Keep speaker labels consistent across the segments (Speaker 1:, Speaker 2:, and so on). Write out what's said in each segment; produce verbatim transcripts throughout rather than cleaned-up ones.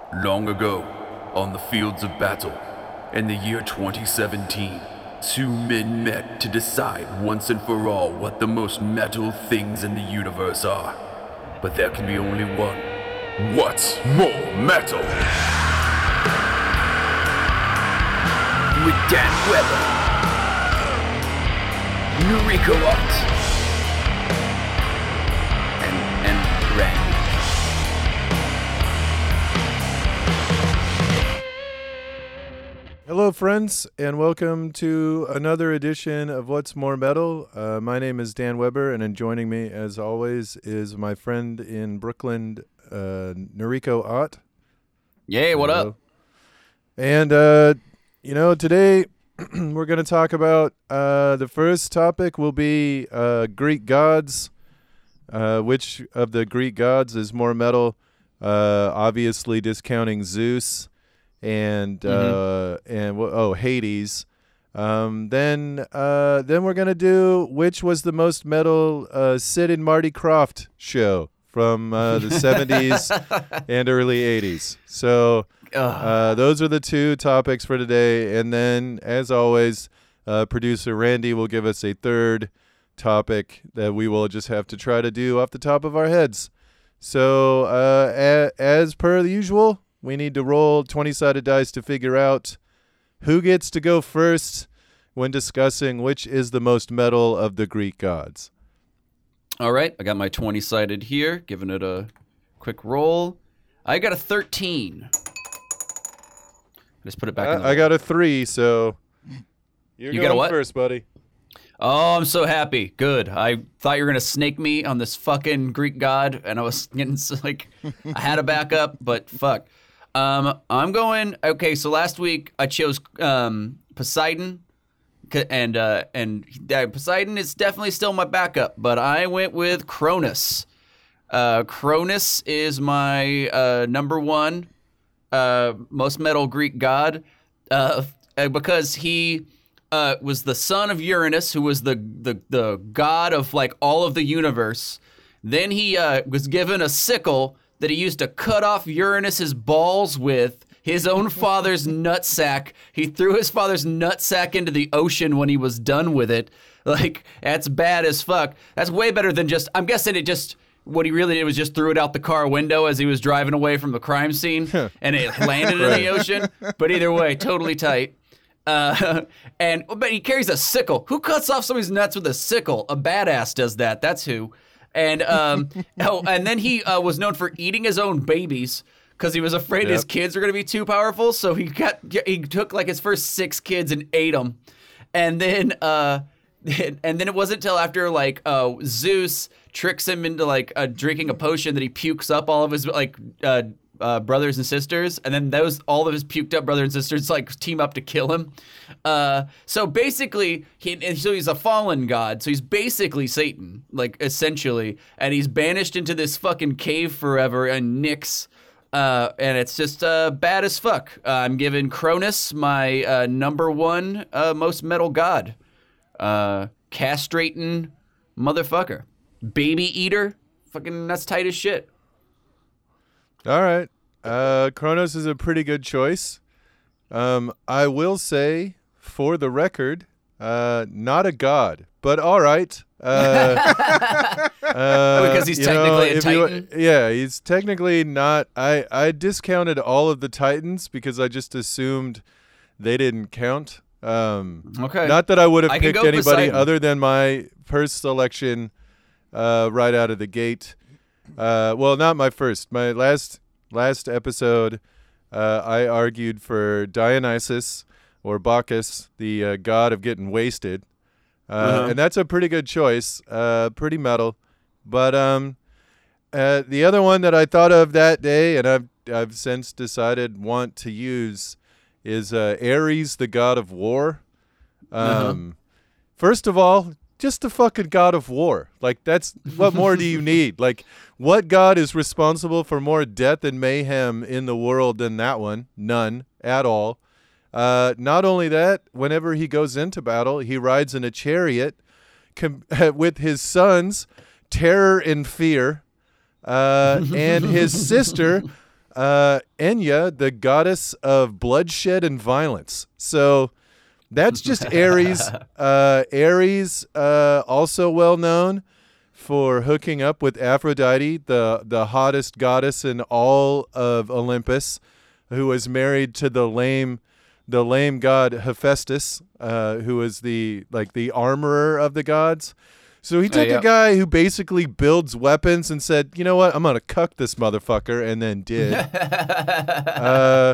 Speaker 1: Long ago, on the fields of battle, in the year twenty seventeen, two men met to decide once and for all what the most metal things in the universe are. But there can be only one. What's more metal? With Dan Weber, Noriko Ott, and, and Randy.
Speaker 2: Hello, friends, and welcome to another edition of What's More Metal. Uh, my name is Dan Weber, and joining me, as always, is my friend in Brooklyn, uh, Noriko Ott.
Speaker 3: Yay, what
Speaker 2: Hello.
Speaker 3: up?
Speaker 2: And, uh, you know, today we're going to talk about uh, the first topic will be uh, Greek gods. Uh, which of the Greek gods is more metal? Uh, obviously, discounting Zeus. And uh, mm-hmm. and oh Hades, um, then uh, then we're gonna do which was the most metal uh, Sid and Marty Krofft show from uh, the seventies and early eighties. So uh, those are the two topics for today. And then, as always, uh, producer Randy will give us a third topic that we will just have to try to do off the top of our heads. So uh, a- as per the usual, we need to roll twenty-sided dice to figure out who gets to go first when discussing which is the most metal of the Greek gods.
Speaker 3: All right, I got my twenty-sided here, giving it a quick roll. I got a thirteen. Just put it back
Speaker 2: I,
Speaker 3: in the
Speaker 2: I got a three, so you're
Speaker 3: you
Speaker 2: going
Speaker 3: got a what?
Speaker 2: first, buddy.
Speaker 3: Oh, I'm so happy. Good. I thought you were going to snake me on this fucking Greek god, and I was getting so, like, I had a backup, but fuck. Um, I'm going, okay, so last week I chose um, Poseidon, and uh, and uh, Poseidon is definitely still my backup, but I went with Cronus. Uh, Cronus is my uh, number one uh, most metal Greek god uh, because he uh, was the son of Uranus, who was the, the, the god of like all of the universe. Then he uh, was given a sickle that he used to cut off Uranus's balls with his own father's nutsack. He threw his father's nutsack into the ocean when he was done with it. Like, that's bad as fuck. That's way better than just, I'm guessing it just, what he really did was just threw it out the car window as he was driving away from the crime scene, and it landed right in the ocean. But either way, totally tight. Uh, and but he carries a sickle. Who cuts off somebody's nuts with a sickle? A badass does that. That's who. And um, oh, and then he uh, was known for eating his own babies because he was afraid
Speaker 2: yep.
Speaker 3: his kids were going to be too powerful. So he got he took like his first six kids and ate them. And then uh, and then it wasn't until after like uh, Zeus tricks him into like uh, drinking a potion that he pukes up all of his like uh, uh, brothers and sisters, and then those all of his puked up brothers and sisters like team up to kill him. Uh, so basically, he and so he's a fallen god. So he's basically Satan, like essentially, and he's banished into this fucking cave forever and Nyx. Uh, and it's just uh, bad as fuck. Uh, I'm giving Cronus my uh, number one uh, most metal god. Uh, castrating motherfucker. Baby eater. Fucking that's tight as shit.
Speaker 2: All right. Uh, Kronos is a pretty good choice. Um, I will say, for the record, uh, not a god, but all right. Uh, uh,
Speaker 3: because he's
Speaker 2: you
Speaker 3: technically
Speaker 2: know,
Speaker 3: a
Speaker 2: if
Speaker 3: titan?
Speaker 2: You, yeah, he's technically not. I, I discounted all of the titans because I just assumed they didn't count. Um,
Speaker 3: okay.
Speaker 2: Not that I would have
Speaker 3: I can
Speaker 2: picked
Speaker 3: go
Speaker 2: anybody
Speaker 3: Poseidon.
Speaker 2: other than my first selection uh, right out of the gate. Uh, well, not my first. My last last episode, uh, I argued for Dionysus or Bacchus, the uh, god of getting wasted. Uh, uh-huh. And that's a pretty good choice, uh, pretty metal. But um, uh, the other one that I thought of that day, and I've I've since decided want to use, is uh, Ares, the god of war. Um, uh-huh. First of all, just the fucking god of war. Like, that's what more do you need? Like, what god is responsible for more death and mayhem in the world than that one? None at all. Uh, not only that, whenever he goes into battle, he rides in a chariot com- with his sons, Terror and Fear, uh, and his sister, uh, Enya, the goddess of bloodshed and violence. So that's just Ares. Uh, Ares, uh, also well known for hooking up with Aphrodite, the, the hottest goddess in all of Olympus, who was married to the lame the lame god Hephaestus, uh, who was the like the armorer of the gods. So he took
Speaker 3: uh, yeah.
Speaker 2: a guy who basically builds weapons and said, you know what, I'm going to cuck this motherfucker, and then did. uh,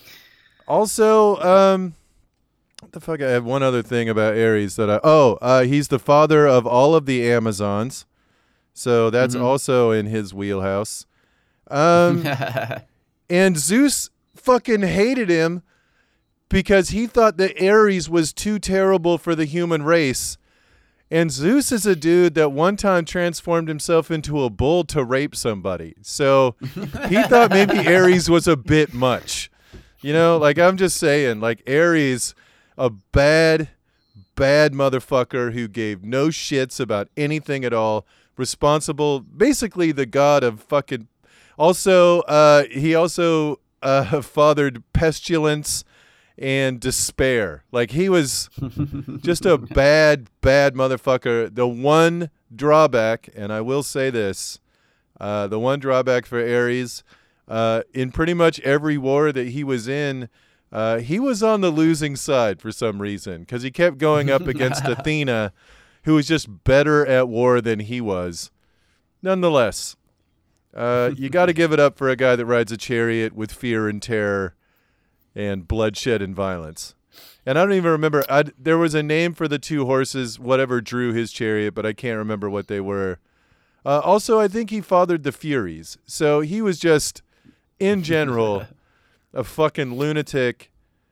Speaker 2: also, um, what the fuck? I have one other thing about Ares that I... Oh, uh, he's the father of all of the Amazons. So that's
Speaker 3: Mm-hmm.
Speaker 2: also in his wheelhouse. Um, and Zeus fucking hated him because he thought that Ares was too terrible for the human race. And Zeus is a dude that one time transformed himself into a bull to rape somebody. So he thought maybe Ares was a bit much. You know, like I'm just saying, like Ares, a bad, bad motherfucker who gave no shits about anything at all. Responsible, basically the god of fucking... Also, uh, he also uh, fathered pestilence and despair. Like he was just a bad, bad motherfucker. The one drawback, and I will say this, uh, the one drawback for Ares, uh, in pretty much every war that he was in, uh, he was on the losing side for some reason because he kept going up against Athena, who was just better at war than he was. Nonetheless, uh, you got to give it up for a guy that rides a chariot with fear and terror and bloodshed and violence. And I don't even remember. I'd, there was a name for the two horses, whatever drew his chariot, but I can't remember what they were. Uh, also, I think he fathered the Furies. So he was just, in general, a fucking lunatic,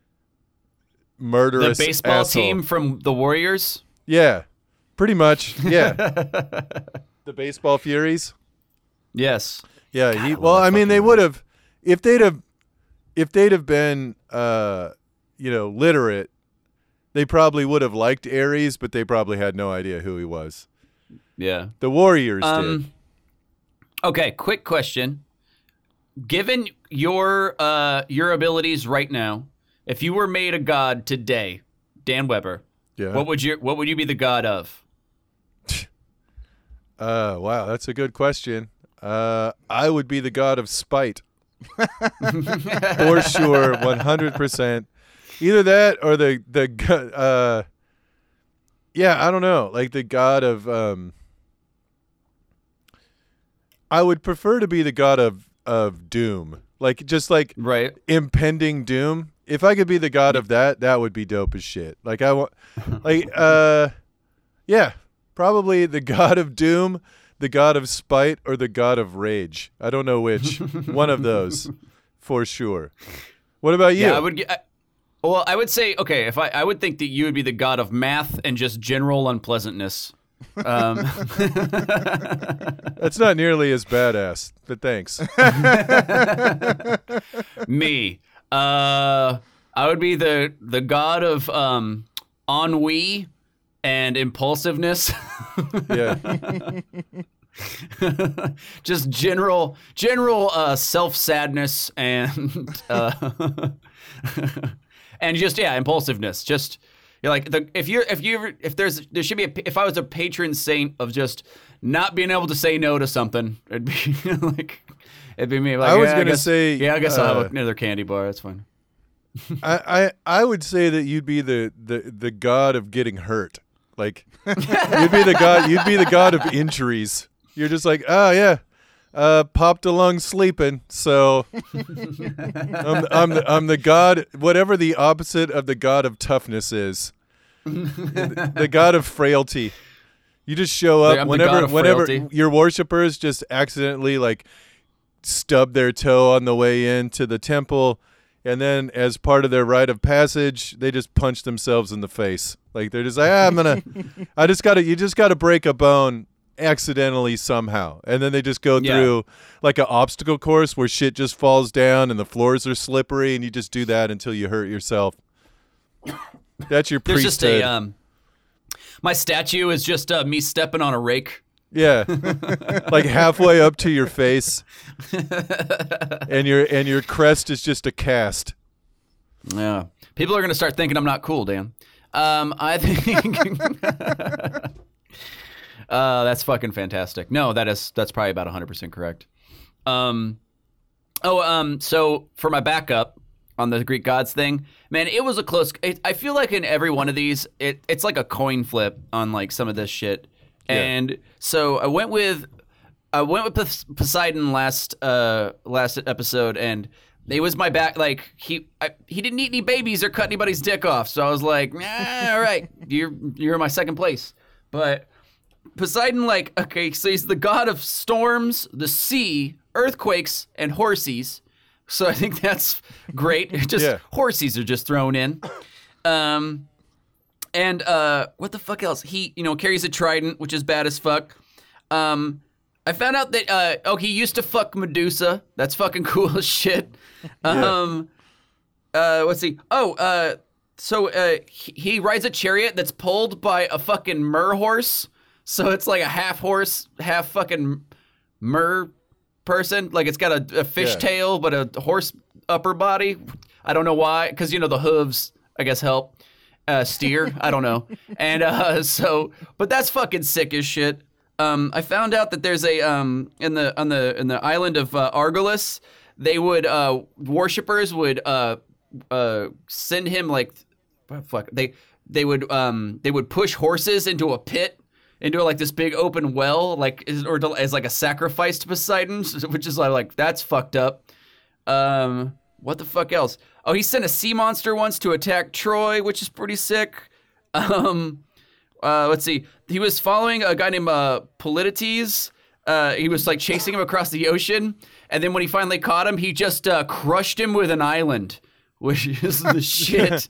Speaker 2: murderous
Speaker 3: The baseball
Speaker 2: asshole.
Speaker 3: team from the Warriors?
Speaker 2: Yeah, pretty much. Yeah. The baseball Furies.
Speaker 3: Yes.
Speaker 2: Yeah.
Speaker 3: God,
Speaker 2: He,
Speaker 3: I love
Speaker 2: well,
Speaker 3: that
Speaker 2: I mean, they
Speaker 3: fucking
Speaker 2: would have, if they'd have, if they'd have been, uh, you know, literate, they probably would have liked Ares, but they probably had no idea who he was.
Speaker 3: Yeah.
Speaker 2: The Warriors
Speaker 3: Um,
Speaker 2: did.
Speaker 3: Okay, quick question. Given your uh, your abilities right now, if you were made a god today, Dan Weber,
Speaker 2: Yeah.
Speaker 3: what would you what would you be the god of?
Speaker 2: Uh, wow, that's a good question. Uh, I would be the god of spite. For sure, one hundred percent. Either that or the, the go- uh, yeah, I don't know. Like the god of, um, I would prefer to be the god of, of doom. Like, just like
Speaker 3: Right.
Speaker 2: impending doom. If I could be the god of that, that would be dope as shit. Like, I want, like, uh, yeah, probably the god of doom, the god of spite, or the god of rage. I don't know which. One of those, for sure. What about you?
Speaker 3: Yeah, I would. ge- I, well, I would say okay. If I, I would think that you would be the god of math and just general unpleasantness. Um,
Speaker 2: That's not nearly as badass, but thanks.
Speaker 3: me, uh, I would be the the god of um, ennui and impulsiveness.
Speaker 2: Yeah.
Speaker 3: Just general general uh, self sadness and uh, and just yeah impulsiveness. Just you're like the if you're if you ever if there's there should be a, if I was a patron saint of just not being able to say no to something, it'd be like it'd be me. Like,
Speaker 2: I was
Speaker 3: yeah,
Speaker 2: gonna
Speaker 3: guess-
Speaker 2: say,
Speaker 3: yeah, I guess I'll
Speaker 2: uh,
Speaker 3: have another candy bar. That's fine.
Speaker 2: I, I I would say that you'd be the, the, the god of getting hurt. Like you'd be the god you'd be the god of injuries. You're just like, oh yeah, uh, popped a lung sleeping. So I'm I'm the, I'm the god, whatever the opposite of the god of toughness is, the, the god of frailty. You just show
Speaker 3: I'm
Speaker 2: up
Speaker 3: the
Speaker 2: whenever
Speaker 3: god of
Speaker 2: whenever
Speaker 3: frailty.
Speaker 2: your worshipers just accidentally like stub their toe on the way into the temple. And then, as part of their rite of passage, they just punch themselves in the face. Like they're just like, ah, I'm gonna, I just gotta, you just gotta break a bone accidentally somehow, and then they just go
Speaker 3: Yeah.
Speaker 2: through like an obstacle course where shit just falls down and the floors are slippery, and you just do that until you hurt yourself. That's your
Speaker 3: There's
Speaker 2: priesthood.
Speaker 3: just a um, my statue is just uh, me stepping on a rake
Speaker 2: Yeah, like halfway up to your face, and your and your crest is just a cast.
Speaker 3: Yeah, people are gonna start thinking I'm not cool, Dan. Um, I think uh, that's fucking fantastic. No, that is that's probably about one hundred percent correct. Um, oh, um, so for my backup on the Greek gods thing, man, it was a close. It, I feel like in every one of these, it it's like a coin flip on like some of this shit. Yeah. And so I went with I went with Pos- Poseidon last uh last episode, and it was my back. Like he I, he didn't eat any babies or cut anybody's dick off, so I was like, nah, all right, you're you're in my second place. But Poseidon, like, okay, so he's the god of storms, the sea, earthquakes, and horses. So I think that's great. Just yeah. Horses are just thrown in. Um. And uh, what the fuck else? He, you know, carries a trident, which is bad as fuck. Um, I found out that uh, oh, he used to fuck Medusa. That's fucking cool as shit. Um, yeah. uh, let's see. Oh, uh, so uh, he, he rides a chariot that's pulled by a fucking mer horse. So it's like a half horse, half fucking mer person. Like it's got a, a fish yeah. tail, but a horse upper body. I don't know why, because you know the hooves, I guess, help. Uh, steer, I don't know, and uh, so, but that's fucking sick as shit. Um, I found out that there's a um in the on the in the island of uh, Argolis, they would uh worshippers would uh uh send him like, fuck they they would um they would push horses into a pit, into like this big open well, like or to, as like a sacrifice to Poseidon, which is like that's fucked up. Um, what the fuck else? Oh, he sent a sea monster once to attack Troy, which is pretty sick. Um, uh, let's see. He was following a guy named uh, Polites. Uh, he was like chasing him across the ocean, and then when he finally caught him, he just uh, crushed him with an island, which is the shit.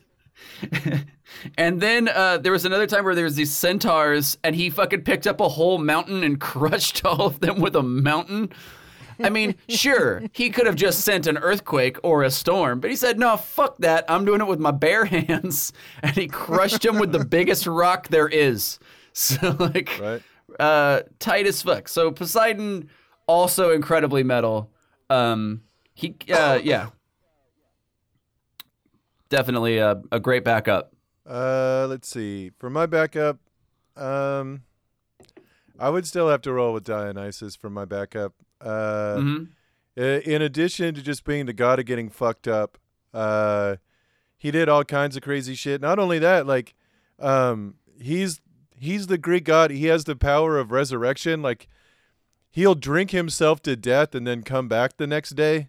Speaker 3: And then uh, there was another time where there was these centaurs, and he fucking picked up a whole mountain and crushed all of them with a mountain. I mean, sure, he could have just sent an earthquake or a storm, but he said, no, fuck that. I'm doing it with my bare hands. And he crushed him with the biggest rock there is. So, like, right. uh, tight as fuck. So, Poseidon, also incredibly metal. Um, he, uh, yeah. Definitely a, a great backup.
Speaker 2: Uh, let's see. For my backup, um, I would still have to roll with Dionysus for my backup. Uh, mm-hmm. In addition to just being the god of getting fucked up, uh, he did all kinds of crazy shit. Not only that, like, um, he's he's the Greek god. He has the power of resurrection. Like, he'll drink himself to death and then come back the next day.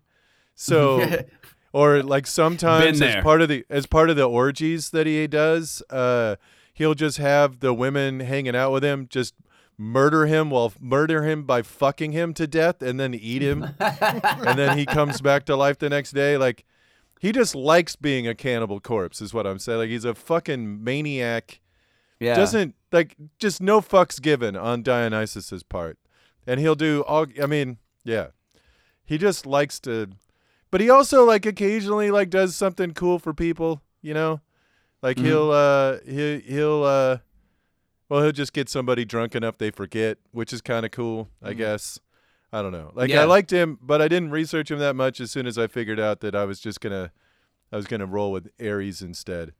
Speaker 2: So, or like sometimes as part of the as part of the orgies that he does, uh, he'll just have the women hanging out with him just murder him while murder him by fucking him to death and then eat him. And then he comes back to life the next day. Like, he just likes being a cannibal corpse is what I'm saying. Like, he's a fucking maniac. Yeah. Doesn't, like, just no fucks given on Dionysus's part. And he'll do all, I mean, yeah. He just likes to, but he also, like, occasionally, like, does something cool for people, you know? Like, mm-hmm. he'll, uh, he, he'll, uh, well, he'll just get somebody drunk enough they forget, which is kind of cool, I mm-hmm. guess. I don't know. Like, yeah. I liked him, but I didn't research him that much as soon as I figured out that I was just going to, I was going to roll with Ares instead.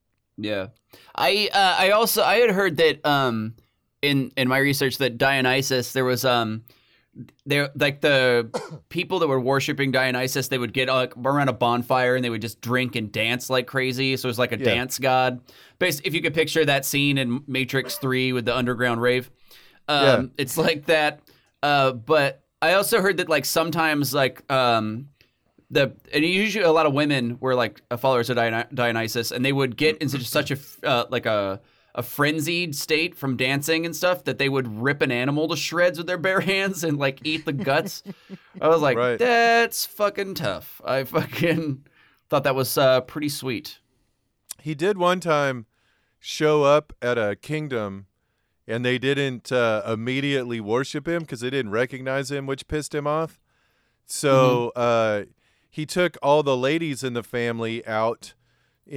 Speaker 3: Yeah. I, uh, I also, I had heard that, um, in, in my research that Dionysus, there was, um, there, like the people that were worshiping Dionysus, they would get like around a bonfire and they would just drink and dance like crazy. So it was like a yeah. dance god. Basically, if you could picture that scene in Matrix three with the underground rave, um, yeah. it's like that. Uh, but I also heard that like sometimes like um, the and usually a lot of women were like followers of Dion- Dionysus, and they would get into such a uh, like a a frenzied state from dancing and stuff that they would rip an animal to shreds with their bare hands and like eat the guts. I was like, right. That's fucking tough. I fucking thought that was uh, pretty sweet.
Speaker 2: He did one time show up at a kingdom and they didn't uh, immediately worship him because they didn't recognize him, which pissed him off. So mm-hmm. uh, he took all the ladies in the family out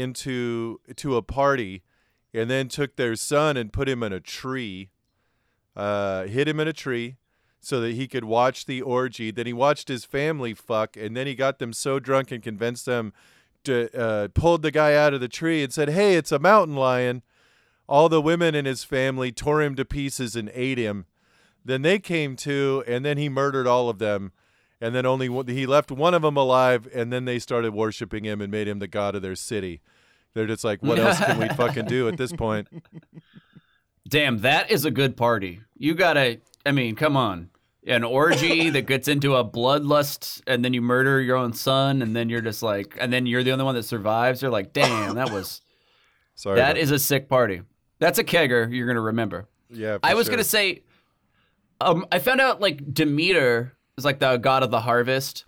Speaker 2: into to a party and then took their son and put him in a tree. uh, hid him in a tree so that he could watch the orgy. Then he watched his family fuck, and then he got them so drunk and convinced them to uh, pulled the guy out of the tree and said, "Hey, it's a mountain lion." All the women in his family tore him to pieces and ate him. Then they came to, and then he murdered all of them. And then only one, he left one of them alive, and then they started worshiping him and made him the god of their city. They're just like, what else can we fucking do at this point?
Speaker 3: Damn, that is a good party. You gotta, I mean, come on. An orgy that gets into a bloodlust, and then you murder your own son, and then you're just like, and then you're the only one that survives. You're like, damn, that was,
Speaker 2: Sorry.
Speaker 3: that is a sick party. That's a kegger you're going to remember.
Speaker 2: Yeah, for
Speaker 3: I was
Speaker 2: sure.
Speaker 3: going to say, um, I found out like Demeter is like the god of the harvest.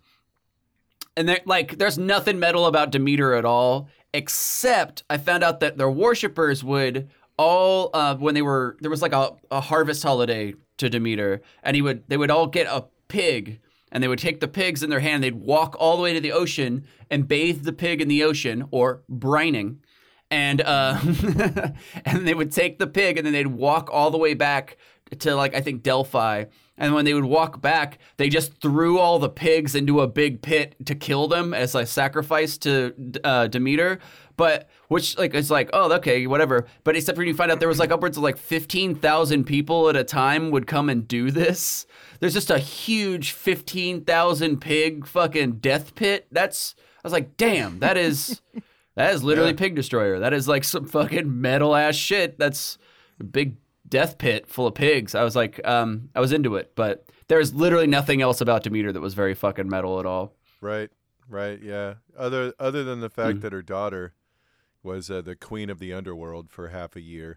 Speaker 3: And there, like, there's nothing metal about Demeter at all, except I found out that their worshippers would all, uh, when they were, there was like a, a harvest holiday to Demeter, and he would, they would all get a pig, and they would take the pigs in their hand, they'd walk all the way to the ocean and bathe the pig in the ocean, or brining. And uh, and they would take the pig, and then they'd walk all the way back to, like, I think Delphi. And when they would walk back, they just threw all the pigs into a big pit to kill them as a sacrifice to uh, Demeter. But which, like, it's like, oh, okay, whatever. But except when you find out there was like upwards of like fifteen thousand people at a time would come and do this. There's just a huge fifteen thousand pig fucking death pit. That's, I was like, damn, that is... That is literally
Speaker 2: Yeah.
Speaker 3: Pig Destroyer. That is like some fucking metal ass shit. That's a big death pit full of pigs. I was like, um, I was into it, but there's literally nothing else about Demeter that was very fucking metal at all.
Speaker 2: Right, right, yeah. Other other than the fact
Speaker 3: Mm.
Speaker 2: that her daughter was uh, the queen of the underworld for half a year.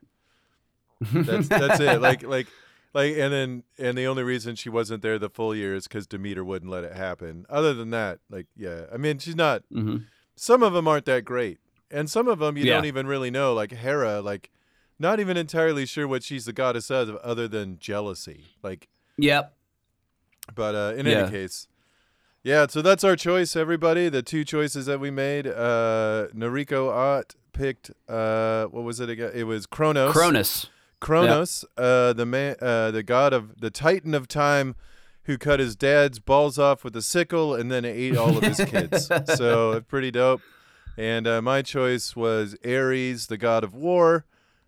Speaker 2: That's that's it. Like like like, and then and the only reason she wasn't there the full year is because Demeter wouldn't let it happen. Other than that, like, yeah. I mean, she's not.
Speaker 3: Mm-hmm.
Speaker 2: Some of them aren't that great, and some of them you
Speaker 3: Yeah.
Speaker 2: don't even really know. Like Hera, like, not even entirely sure what she's the goddess of, other than jealousy. Like,
Speaker 3: Yep.
Speaker 2: but uh, in
Speaker 3: Yeah.
Speaker 2: any case, yeah. So that's our choice, everybody. The two choices that we made. Uh, Noriko Ott picked. Uh, what was it again? It was Kronos.
Speaker 3: Cronus.
Speaker 2: Kronos, uh, the man, uh, the god of the Titan of time, who cut his dad's balls off with a sickle and then ate all of his kids. So pretty dope. And uh, my choice was Ares, the god of war,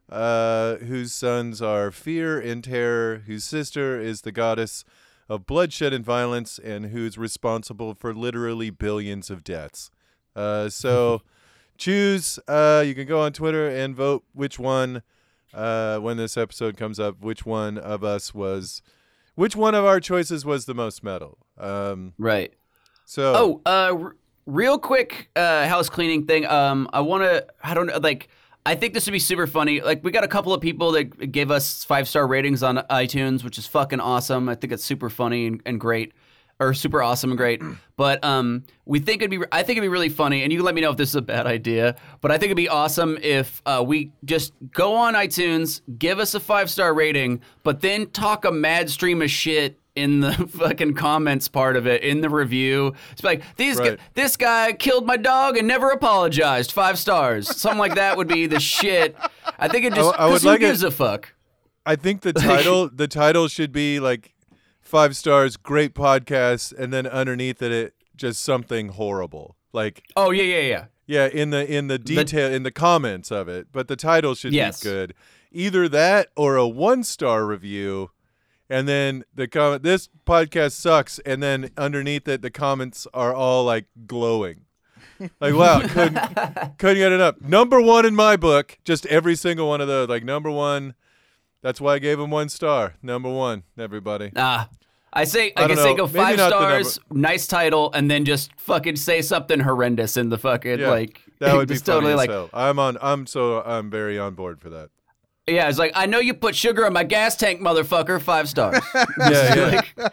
Speaker 2: uh, whose sons are Fear and Terror, whose sister is the goddess of bloodshed and violence, and who's responsible for literally billions of deaths. Uh, so choose. Uh, you can go on Twitter and vote which one, uh, when this episode comes up, which one of us was... Which one of our choices was the most metal? Um,
Speaker 3: Right.
Speaker 2: so
Speaker 3: Oh, uh, r- real quick uh, house cleaning thing. Um, I want to, I don't know, like, I think this would be super funny. Like, we got a couple of people that gave us five-star ratings on iTunes, which is fucking awesome. I think it's super funny and, and great. Or super awesome and great, but um, we think it'd be. I think it'd be really funny, and you can let me know if this is a bad idea. But I think it'd be awesome if uh, we just go on iTunes, give us a five star rating, but then talk a mad stream of shit in the fucking comments part of it in the review. It's like these.
Speaker 2: Right.
Speaker 3: Gu- this guy killed my dog and never apologized. Five stars. Something like that would be the shit. I think it just.
Speaker 2: I would
Speaker 3: 'cause who
Speaker 2: like it-
Speaker 3: gives a fuck?
Speaker 2: I think the title the title should be like five stars, great podcast, and then underneath it, it just something horrible. Like,
Speaker 3: Oh yeah, yeah, yeah.
Speaker 2: yeah, in the in the detail in the comments of it, but the title should
Speaker 3: Yes.
Speaker 2: be good. Either that or a one star review, and then the comment, this podcast sucks, and then underneath it the comments are all like glowing. Like, wow, couldn't couldn't get it up. Number one in my book, just every single one of those, like number one. That's why I gave him one star. Number one, everybody.
Speaker 3: Ah, I say
Speaker 2: I
Speaker 3: I,
Speaker 2: don't
Speaker 3: can say
Speaker 2: know.
Speaker 3: go
Speaker 2: Maybe
Speaker 3: five
Speaker 2: not the
Speaker 3: stars, nice title, and then just fucking say something horrendous in the fucking
Speaker 2: Yeah,
Speaker 3: like.
Speaker 2: that would be
Speaker 3: just
Speaker 2: funny
Speaker 3: totally
Speaker 2: as
Speaker 3: like.
Speaker 2: hell. I'm on. I'm so. I'm very on board for that.
Speaker 3: Yeah, it's like I know you put sugar in my gas tank, motherfucker. Five stars.
Speaker 2: Yeah, yeah.
Speaker 3: Like,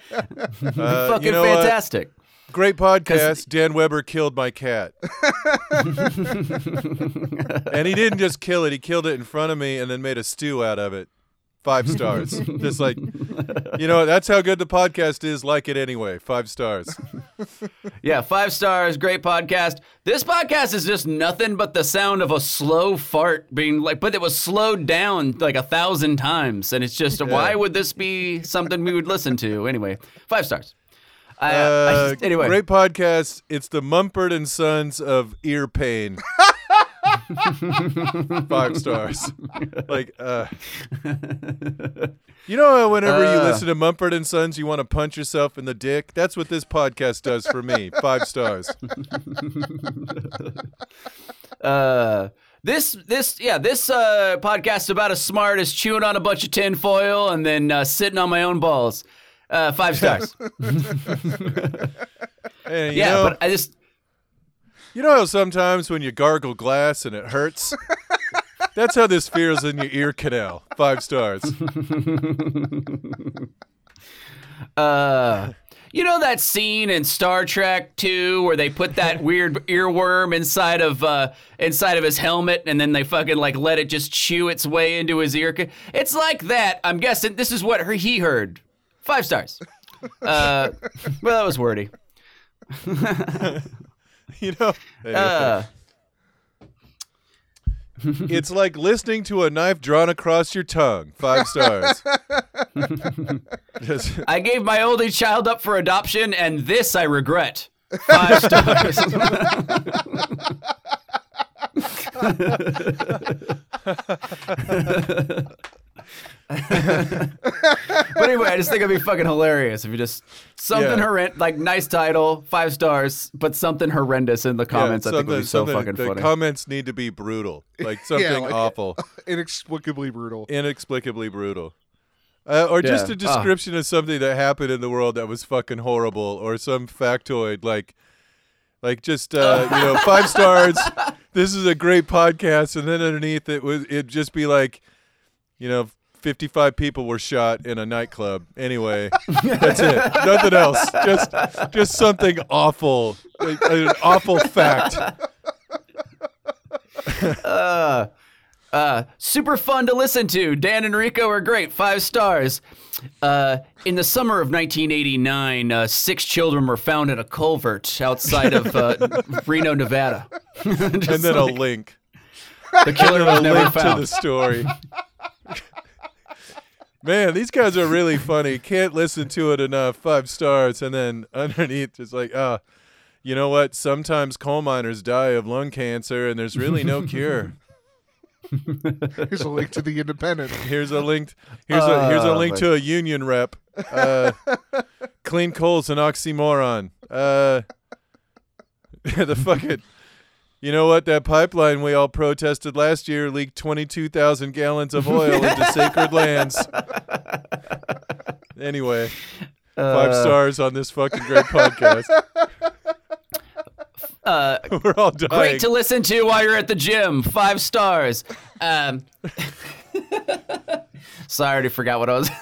Speaker 2: Uh,
Speaker 3: fucking
Speaker 2: you know what?
Speaker 3: fantastic.
Speaker 2: Great podcast. Dan Weber killed my cat, and he didn't just kill it. He killed it in front of me and then made a stew out of it. Five stars. Just like, you know, that's how good the podcast is. Like it anyway. Five stars.
Speaker 3: Yeah, five stars. Great podcast. This podcast is just nothing but the sound of a slow fart being like, but it was slowed down like a thousand times. And it's just, yeah. Why would this be something we would listen to? Anyway, five stars. I, uh, I just, anyway.
Speaker 2: Great podcast. It's the Mumford and Sons of ear pain. Five stars. Like, uh, you know, how whenever uh, you listen to Mumford and Sons, you want to punch yourself in the dick. That's what this podcast does for me. Five stars.
Speaker 3: Uh, this, this, yeah, this uh, podcast is about as smart as chewing on a bunch of tinfoil and then uh, sitting on my own balls. Uh, five stars.
Speaker 2: Hey, you
Speaker 3: yeah,
Speaker 2: know,
Speaker 3: but I just.
Speaker 2: You know how sometimes when you gargle glass and it hurts? That's how this feels in your ear canal. Five stars.
Speaker 3: uh, you know that scene in Star Trek two where they put that weird earworm inside of uh, inside of his helmet and then they fucking like let it just chew its way into his ear? It's like that. I'm guessing this is what her, he heard. Five stars. Uh, well, that was wordy.
Speaker 2: You know, uh, it's like listening to a knife drawn across your tongue. Five stars. Just,
Speaker 3: I gave my only child up for adoption, and this I regret. Five stars. But anyway, I just think it'd be fucking hilarious if you just something
Speaker 2: Yeah.
Speaker 3: horrendous, like nice title, five stars, but something horrendous in the comments.
Speaker 2: yeah,
Speaker 3: I think would be so
Speaker 2: something-
Speaker 3: fucking
Speaker 2: the
Speaker 3: funny.
Speaker 2: comments need to be brutal, like something
Speaker 4: like-
Speaker 2: awful,
Speaker 4: Inexplicably brutal.
Speaker 2: inexplicably brutal, uh, or just
Speaker 3: Yeah.
Speaker 2: a description of something that happened in the world that was fucking horrible, or some factoid like, like just uh, you know, five stars. This is a great podcast, and then underneath it would it'd just be like, you know, fifty-five people were shot in a nightclub. Anyway, that's it. Nothing else. Just just something awful. Like, an awful fact.
Speaker 3: uh, uh, super fun to listen to. Dan and Rico are great. Five stars. Uh, in the summer of nineteen eighty-nine, uh, six children were found in a culvert outside of uh, Reno, Nevada.
Speaker 2: And then
Speaker 3: like,
Speaker 2: a link.
Speaker 3: The killer was
Speaker 2: a
Speaker 3: never
Speaker 2: link to
Speaker 3: found.
Speaker 2: the story. Man, these guys are really funny. Can't listen to it enough. Five stars. And then underneath, it's like, ah, oh, you know what? Sometimes coal miners die of lung cancer, and there's really no cure.
Speaker 4: Here's a link to the Independent.
Speaker 2: Here's a link. Here's a here's a
Speaker 3: Uh,
Speaker 2: link
Speaker 3: but-
Speaker 2: to a union rep. Uh, clean coal's an oxymoron. Uh, the fucking. You know what? That pipeline we all protested last year leaked twenty-two thousand gallons of oil into sacred lands. Anyway, five
Speaker 3: Uh,
Speaker 2: stars on this fucking great podcast.
Speaker 3: Uh,
Speaker 2: We're all dying.
Speaker 3: Great to listen to while you're at the gym. Five stars. Um, sorry, I already forgot what I was.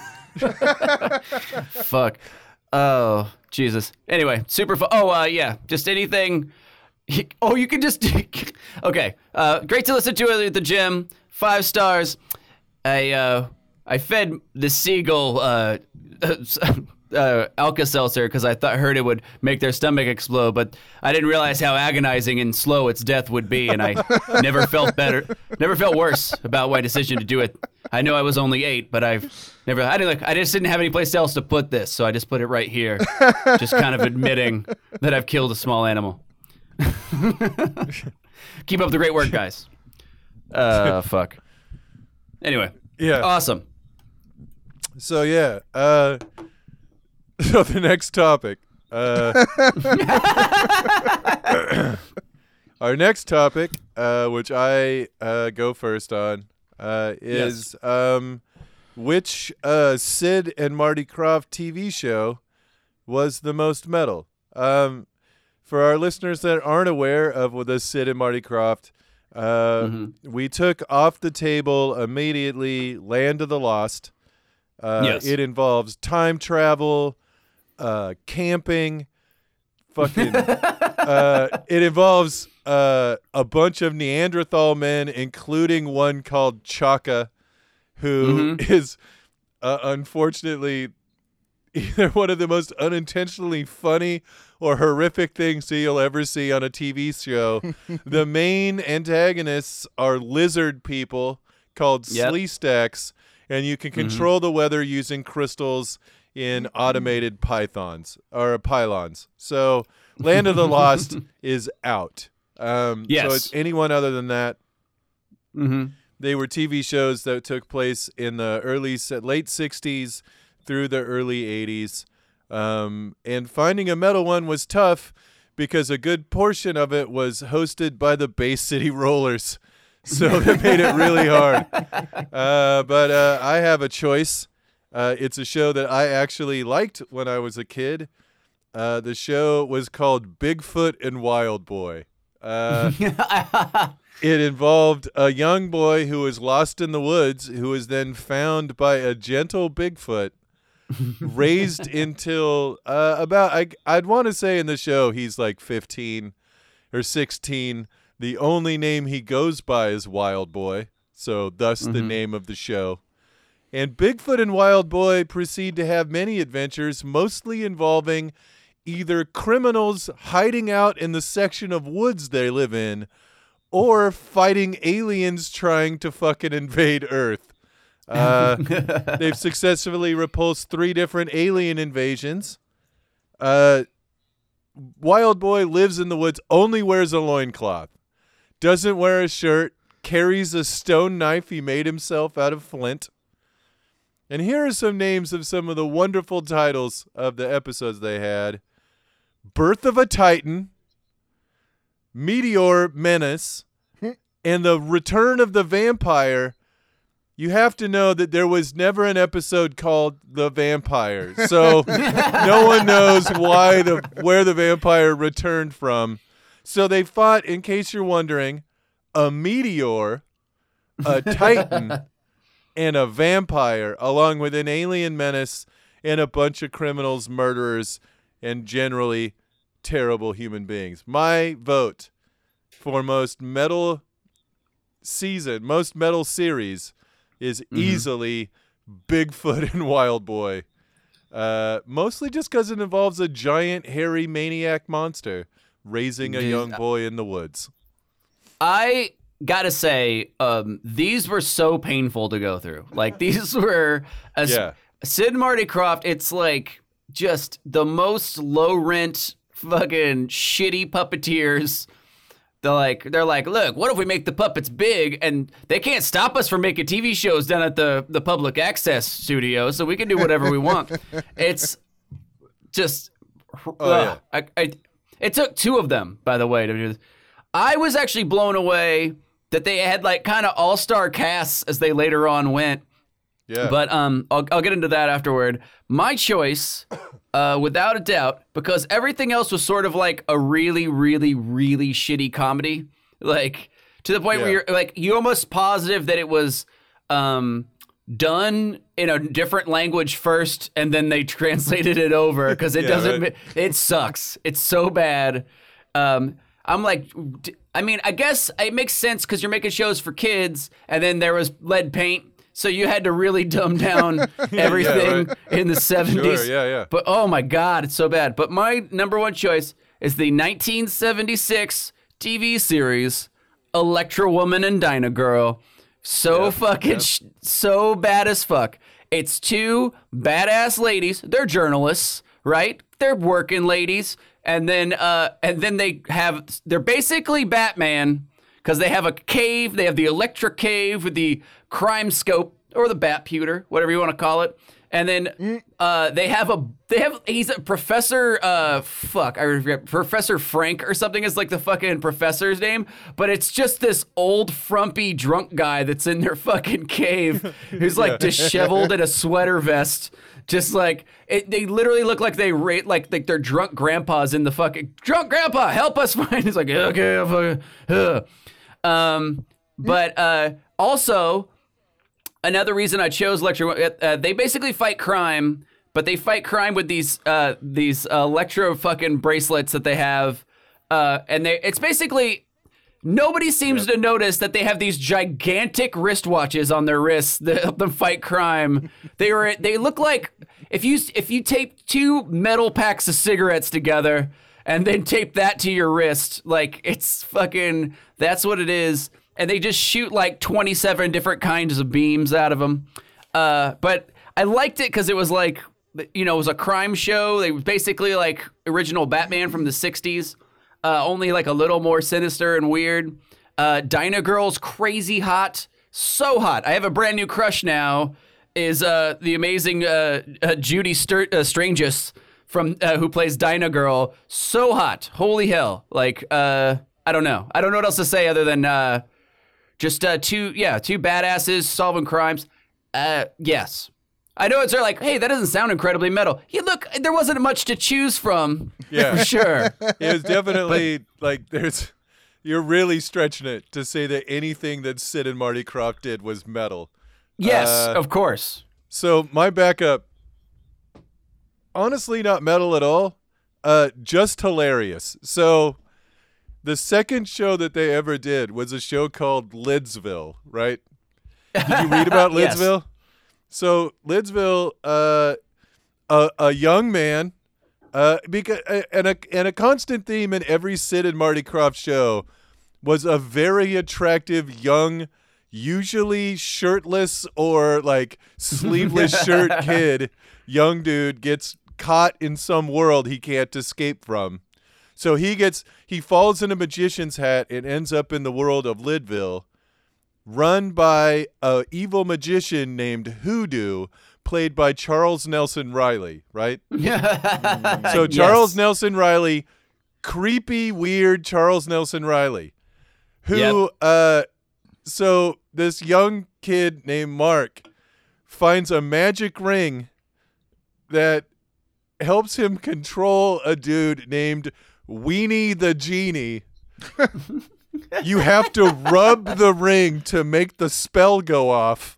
Speaker 3: Fuck. Oh, Jesus. Anyway, super fun. Oh, uh, yeah. Just anything. Oh, you can just. Okay. Uh, great to listen to at the gym. Five stars. I uh, I fed the seagull uh, uh, Alka-Seltzer because I thought heard it would make their stomach explode, but I didn't realize how agonizing and slow its death would be, and I never felt better, never felt worse about my decision to do it. I know I was only eight, but I've never. I didn't. Like, I just didn't have any place else to put this, so I just put it right here, just kind of admitting that I've killed a small animal. Keep up the great work, guys. Uh, fuck. Anyway.
Speaker 2: Yeah.
Speaker 3: Awesome.
Speaker 2: So yeah. Uh, so the next topic. Uh, our next topic, uh, which I uh, go first on, uh, is
Speaker 3: Yes.
Speaker 2: um, which uh, Sid and Marty Krofft T V show was the most metal. Um, for our listeners that aren't aware of the Sid and Marty Krofft, uh,
Speaker 3: Mm-hmm.
Speaker 2: we took off the table immediately Land of the Lost. Uh,
Speaker 3: Yes.
Speaker 2: It involves time travel, uh, camping, fucking. uh, it involves uh, a bunch of Neanderthal men, including one called Chaka, who
Speaker 3: Mhm.
Speaker 2: is uh, unfortunately either one of the most unintentionally funny or horrific things that you'll ever see on a T V show. The main antagonists are lizard people called
Speaker 3: Yep.
Speaker 2: Sleestaks, and you can control mm-hmm. the weather using crystals in automated pythons or pylons. So Land of the Lost is out. Um,
Speaker 3: yes.
Speaker 2: So it's anyone other than that.
Speaker 3: Mm-hmm.
Speaker 2: They were T V shows that took place in the early, late sixties through the early eighties. Um, and finding a metal one was tough because a good portion of it was hosted by the Bay City Rollers. So that made it really hard. Uh, but uh, I have a choice. Uh, it's a show that I actually liked when I was a kid. Uh, the show was called Bigfoot and Wild Boy. Uh, it involved a young boy who was lost in the woods, who was then found by a gentle Bigfoot, raised until uh, about, I, I'd want to say in the show he's like fifteen or sixteen. The only name he goes by is Wild Boy, so thus mm-hmm. the name of the show. And Bigfoot and Wild Boy proceed to have many adventures, mostly involving either criminals hiding out in the section of woods they live in or fighting aliens trying to fucking invade Earth. Uh, they've successfully repulsed three different alien invasions. Uh, Wild Boy lives in the woods, only wears a loincloth, doesn't wear a shirt, carries a stone knife he made himself out of flint. And here are some names of some of the wonderful titles of the episodes they had. Birth of a Titan, Meteor Menace, and The Return of the Vampire. You have to know that there was never an episode called The Vampire. So no one knows why the where the vampire returned from. So they fought, in case you're wondering, a meteor, a titan, and a vampire, along with an alien menace and a bunch of criminals, murderers, and generally terrible human beings. My vote for most metal season, most metal series is mm-hmm. easily Bigfoot and Wild Boy. Uh, mostly just because it involves a giant, hairy maniac monster raising a Dude, young boy in the woods.
Speaker 3: I gotta say, um, these were so painful to go through. Like, these were a,
Speaker 2: yeah.
Speaker 3: Sid and Marty Krofft. It's like just the most low rent, fucking shitty puppeteers. They're like, they're like, look, what if we make the puppets big and they can't stop us from making T V shows down at the, the public access studio, so we can do whatever we want. It's just,
Speaker 2: oh,
Speaker 3: uh,
Speaker 2: yeah.
Speaker 3: I, I, it took two of them, by the way, to do this. I was actually blown away that they had like kind of all-star casts as they later on went.
Speaker 2: Yeah.
Speaker 3: But um, I'll, I'll get into that afterward. My choice, uh, without a doubt, because everything else was sort of like a really, really, really shitty comedy. Like, to the point
Speaker 2: yeah.
Speaker 3: where you're like, you're almost positive that it was um, done in a different language first, and then they translated it over, because it
Speaker 2: yeah,
Speaker 3: doesn't,
Speaker 2: right.
Speaker 3: it sucks. It's so bad. Um, I'm like, I mean, I guess it makes sense because you're making shows for kids, and then there was lead paint. So you had to really dumb down everything
Speaker 2: yeah, right.
Speaker 3: in the seventies.
Speaker 2: Sure, yeah, yeah.
Speaker 3: But oh my God, it's so bad. But my number one choice is the nineteen seventy-six T V series Electra Woman and Dyna Girl. So yep, fucking, yep. Sh- so bad as fuck. It's two badass ladies. They're journalists, right? They're working ladies. And then, uh, and then they have, they're basically Batman. Because they have a cave, they have the electric cave with the crime scope, or the bat pewter, whatever you want to call it. And then uh, they have a, they have, he's a professor, uh, fuck, I forget, Professor Frank or something is like the fucking professor's name. But it's just this old frumpy drunk guy that's in their fucking cave who's like yeah. disheveled in a sweater vest. Just like, it, they literally look like they rate, like, like they're drunk grandpas in the fucking, drunk grandpa, help us find, he's like, okay, I'll fucking, uh. Um, but, uh, also another reason I chose Electro, uh, they basically fight crime, but they fight crime with these, uh, these uh, electro fucking bracelets that they have. Uh, and they, it's basically, Nobody seems to notice that they have these gigantic wristwatches on their wrists that help them fight crime. They were they look like if you if you tape two metal packs of cigarettes together and then tape that to your wrist, like it's fucking that's what it is. And they just shoot like twenty-seven different kinds of beams out of them. Uh, but I liked it because it was like, you know, it was a crime show. They was basically like original Batman from the sixties. Uh, only like a little more sinister and weird. Uh, Dyna Girl's crazy hot. So hot. I have a brand new crush now. Is uh, the amazing uh, uh, Judy Stur- uh, Strangus from uh, who plays Dyna Girl. So hot. Holy hell. Like, uh, I don't know. I don't know what else to say other than uh, just uh, two, yeah, two badasses solving crimes. Uh, yes. I know it's like, hey, that doesn't sound incredibly metal. Yeah, look, there wasn't much to choose from.
Speaker 2: Yeah,
Speaker 3: for sure.
Speaker 2: It was definitely like there's. You're really stretching it to say that anything that Sid and Marty Krofft did was metal.
Speaker 3: Yes,
Speaker 2: Uh,
Speaker 3: of course.
Speaker 2: So my backup, honestly, not metal at all. Uh, just hilarious. So the second show that they ever did was a show called Lidsville, right? Did you read about
Speaker 3: Yes.
Speaker 2: Lidsville? So Lidsville, uh, a, a young man, uh, because and a and a constant theme in every Sid and Marty Krofft show was a very attractive young, usually shirtless or like sleeveless shirt kid, young dude gets caught in some world he can't escape from. So he gets he falls in a magician's hat and ends up in the world of Lidville, run by a evil magician named Hoodoo, played by Charles Nelson Riley, right? So Charles
Speaker 3: Yes.
Speaker 2: Nelson Riley, creepy, weird Charles Nelson Riley, who,
Speaker 3: Yep.
Speaker 2: uh, so this young kid named Mark finds a magic ring that helps him control a dude named Weenie the Genie. You have to rub the ring to make the spell go off.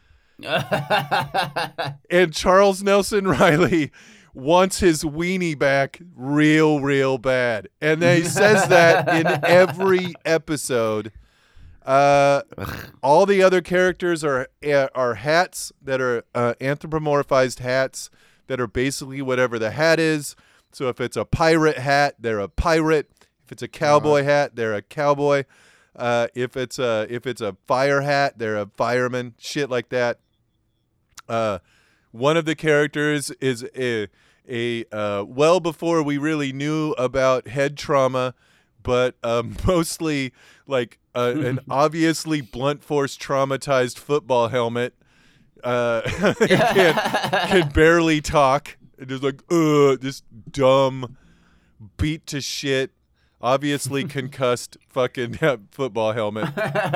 Speaker 2: And Charles Nelson Riley wants his weenie back real, real bad. And then he says that in every episode. Uh, all the other characters are uh, are hats that are uh, anthropomorphized hats that are basically whatever the hat is. So if it's a pirate hat, they're a pirate. If it's a cowboy hat, they're a cowboy. Uh, if it's a if it's a fire hat, they're a fireman. Shit like that. Uh, one of the characters is a a uh, well before we really knew about head trauma, but um, mostly like uh, an obviously blunt force traumatized football helmet. Uh, can, can barely talk. Just like uh, this dumb, beat to shit, obviously concussed fucking football helmet.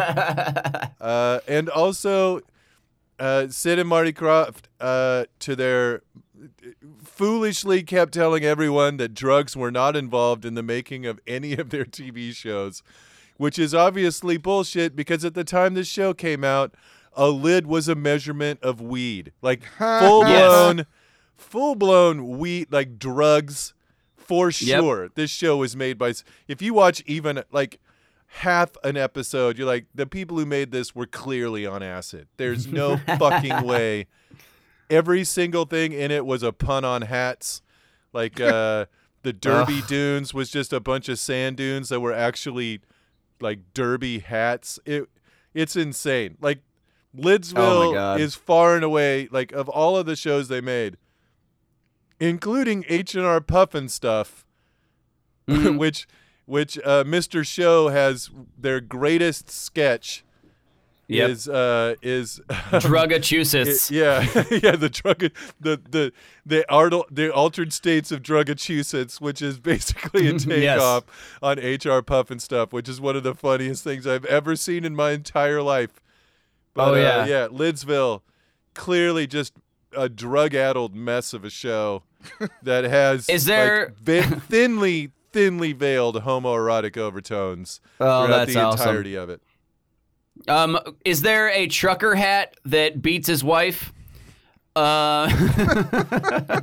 Speaker 2: Uh, and also, uh, Sid and Marty Krofft, uh, to their foolishly kept telling everyone that drugs were not involved in the making of any of their T V shows, which is obviously bullshit because at the time this show came out, a lid was a measurement of weed, like full blown,
Speaker 3: Yes.
Speaker 2: full blown weed, like drugs. For sure, this show was made by. If you watch even like half an episode, you're like, the people who made this were clearly on acid. There's no fucking way. Every single thing in it was a pun on hats. Like uh, the Derby Dunes was just a bunch of sand dunes that were actually like derby hats. It it's insane. Like Lidsville
Speaker 3: Oh my God.
Speaker 2: is far and away like of all of the shows they made, including H and R Puffin stuff,
Speaker 3: Mm-hmm.
Speaker 2: which which uh, Mister Show has their greatest sketch
Speaker 3: Yep.
Speaker 2: is uh, is
Speaker 3: Drugachusetts.
Speaker 2: it- yeah yeah the drug the the the art, the altered states of Drugachusetts, which is basically a takeoff on H R Puffin stuff, which is one of the funniest things I've ever seen in my entire life. But,
Speaker 3: Oh,
Speaker 2: uh,
Speaker 3: yeah.
Speaker 2: yeah, Lidsville, clearly just a drug-addled mess of a show that has
Speaker 3: Is there-
Speaker 2: like, vi- thinly, thinly veiled homoerotic overtones
Speaker 3: Oh,
Speaker 2: throughout
Speaker 3: that's
Speaker 2: the
Speaker 3: awesome.
Speaker 2: entirety of it.
Speaker 3: Um, is there a trucker hat that beats his wife? Uh,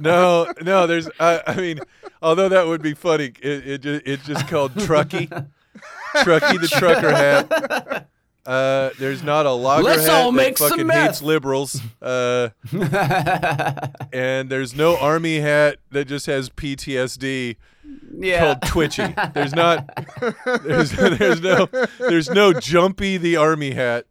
Speaker 2: No, no, there's, uh, I mean, although that would be funny, it, it ju- it's just called Truckee. Truckee the trucker hat. Uh, there's not a logger
Speaker 3: Let's
Speaker 2: hat
Speaker 3: all
Speaker 2: that
Speaker 3: make some
Speaker 2: fucking
Speaker 3: meth.
Speaker 2: hates liberals. Uh, and there's no army hat that just has P T S D
Speaker 3: Yeah.
Speaker 2: called Twitchy. There's not. There's, there's no. There's no Jumpy the army hat.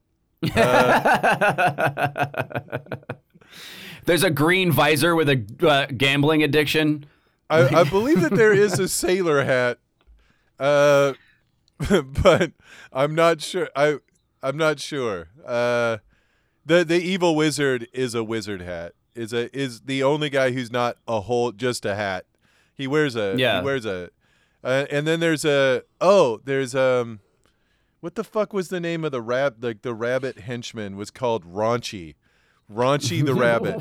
Speaker 2: Uh,
Speaker 3: There's a green visor with a uh, gambling addiction.
Speaker 2: I, I believe that there is a sailor hat, uh, but I'm not sure. I I'm not sure. Uh, the the evil wizard is a wizard hat. Is a is the only guy who's not a whole just a hat. He wears a
Speaker 3: Yeah.
Speaker 2: he wears a, uh, and then there's a oh there's um, what the fuck was the name of the rab like the rabbit henchman was called Raunchy. Raunchy the rabbit.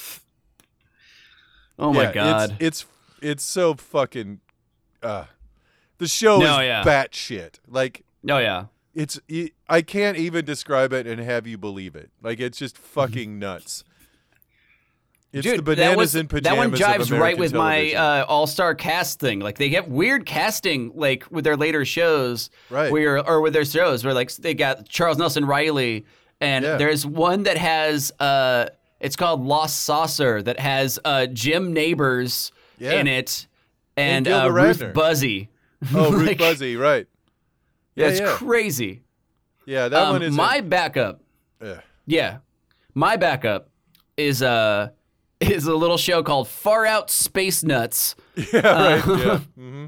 Speaker 3: Oh my
Speaker 2: Yeah,
Speaker 3: god.
Speaker 2: It's, it's it's so fucking. Uh, the show
Speaker 3: No,
Speaker 2: is
Speaker 3: yeah.
Speaker 2: batshit. Like
Speaker 3: oh yeah.
Speaker 2: it's. I can't even describe it and have you believe it. Like it's just fucking nuts. It's
Speaker 3: Dude,
Speaker 2: the bananas
Speaker 3: that, was,
Speaker 2: in pajamas.
Speaker 3: that one
Speaker 2: of
Speaker 3: jives right
Speaker 2: American
Speaker 3: with
Speaker 2: television.
Speaker 3: my uh, all-star cast thing. Like they get weird casting, like with their later shows,
Speaker 2: Right.
Speaker 3: Where or with their shows, where like they got Charles Nelson Riley, and
Speaker 2: Yeah.
Speaker 3: there's one that has uh, it's called Lost Saucer that has uh, Jim Neighbors
Speaker 2: Yeah.
Speaker 3: in it, and,
Speaker 2: And
Speaker 3: uh,
Speaker 2: Gilda
Speaker 3: Ruth
Speaker 2: Radner.
Speaker 3: Buzzy.
Speaker 2: Oh, Ruth
Speaker 3: Like,
Speaker 2: Buzzy, right?
Speaker 3: Yeah,
Speaker 2: Yeah,
Speaker 3: it's
Speaker 2: yeah.
Speaker 3: crazy.
Speaker 2: Yeah, that
Speaker 3: Um,
Speaker 2: one is.
Speaker 3: my
Speaker 2: a,
Speaker 3: backup.
Speaker 2: Ugh.
Speaker 3: Yeah, my backup is uh is a little show called Far Out Space Nuts.
Speaker 2: yeah, right. yeah. hmm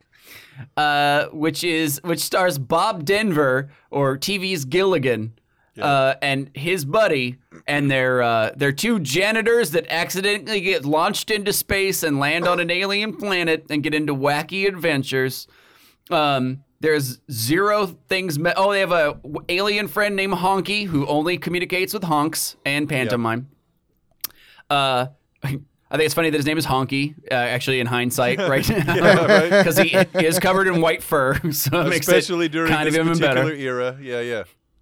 Speaker 3: uh, which is which stars Bob Denver, or T V's Gilligan, uh, and his buddy, and their uh, they're two janitors that accidentally get launched into space and land on an alien planet and get into wacky adventures. Um, there's zero things. Me- oh, they have a w- alien friend named Honky who only communicates with honks and pantomime. Uh. I think it's funny that his name is Honky, uh, actually, in hindsight, right?
Speaker 2: Yeah, right.
Speaker 3: Because he is covered in white fur, so it makes
Speaker 2: Especially
Speaker 3: it
Speaker 2: during
Speaker 3: kind
Speaker 2: this
Speaker 3: of even
Speaker 2: particular
Speaker 3: better.
Speaker 2: era. Yeah, yeah.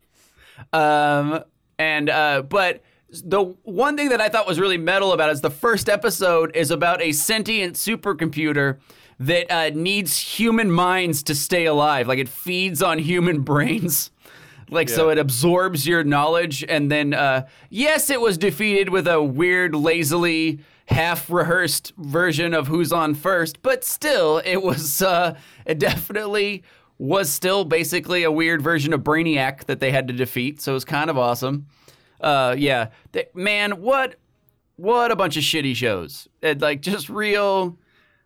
Speaker 3: Um, and uh, but the one thing that I thought was really metal about it is the first episode is about a sentient supercomputer that uh, needs human minds to stay alive. Like it feeds on human brains. Like, so
Speaker 2: Yeah.
Speaker 3: it absorbs your knowledge, and then, uh, yes, it was defeated with a weird, lazily half-rehearsed version of Who's On First, but still, it was, uh, it definitely was still basically a weird version of Brainiac that they had to defeat, so it was kind of awesome. Uh, yeah, They- man, what, what a bunch of shitty shows. And, like, just real...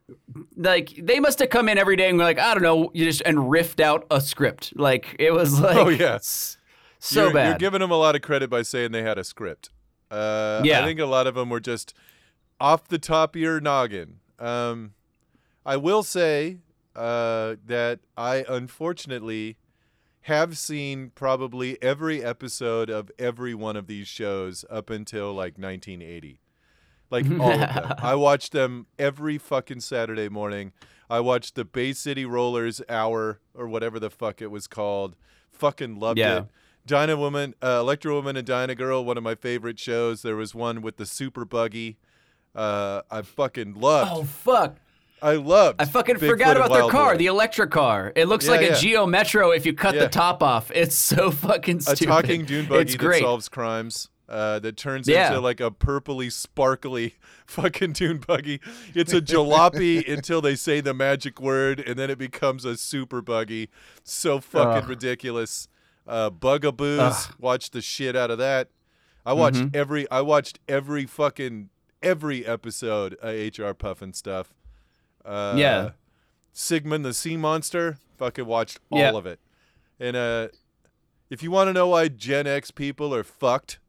Speaker 3: Like they must have come in every day and were like, I don't know, you just and riffed out a script. Like it was like,
Speaker 2: Oh, yeah.
Speaker 3: s- so
Speaker 2: you're,
Speaker 3: bad.
Speaker 2: You're giving them a lot of credit by saying they had a script. Uh,
Speaker 3: Yeah.
Speaker 2: I think a lot of them were just off the top of your noggin. Um, I will say uh, that I unfortunately have seen probably every episode of every one of these shows up until like nineteen eighty. Like all of them. I watched them every fucking Saturday morning. I watched the Bay City Rollers Hour or whatever the fuck it was called. Fucking loved
Speaker 3: Yeah.
Speaker 2: it. Dyna Woman, uh, Electra Woman and Dyna Girl, one of my favorite shows. There was one with the super buggy. Uh, I fucking loved.
Speaker 3: oh fuck!
Speaker 2: I loved.
Speaker 3: I fucking
Speaker 2: Bigfoot
Speaker 3: forgot
Speaker 2: and
Speaker 3: about their
Speaker 2: Wild
Speaker 3: car,
Speaker 2: Boar.
Speaker 3: the electric car. It looks
Speaker 2: Yeah,
Speaker 3: like
Speaker 2: yeah.
Speaker 3: a Geo Metro if you cut
Speaker 2: Yeah.
Speaker 3: the top off. It's so fucking
Speaker 2: a
Speaker 3: stupid.
Speaker 2: talking dune buggy
Speaker 3: it's
Speaker 2: that
Speaker 3: great.
Speaker 2: solves crimes. Uh, that turns
Speaker 3: Yeah.
Speaker 2: into like a purpley, sparkly fucking dune buggy. It's a jalopy until they say the magic word, and then it becomes a super buggy. So fucking
Speaker 3: Ugh.
Speaker 2: ridiculous. Uh, Bugaboos,
Speaker 3: Ugh.
Speaker 2: watched the shit out of that. I watched
Speaker 3: Mhm.
Speaker 2: every. I watched every fucking every episode of H R Puffin stuff. Uh,
Speaker 3: Yeah.
Speaker 2: Sigmund the Sea Monster. Fucking watched all
Speaker 3: Yeah.
Speaker 2: of it. And uh, if you want to know why Gen X people are fucked,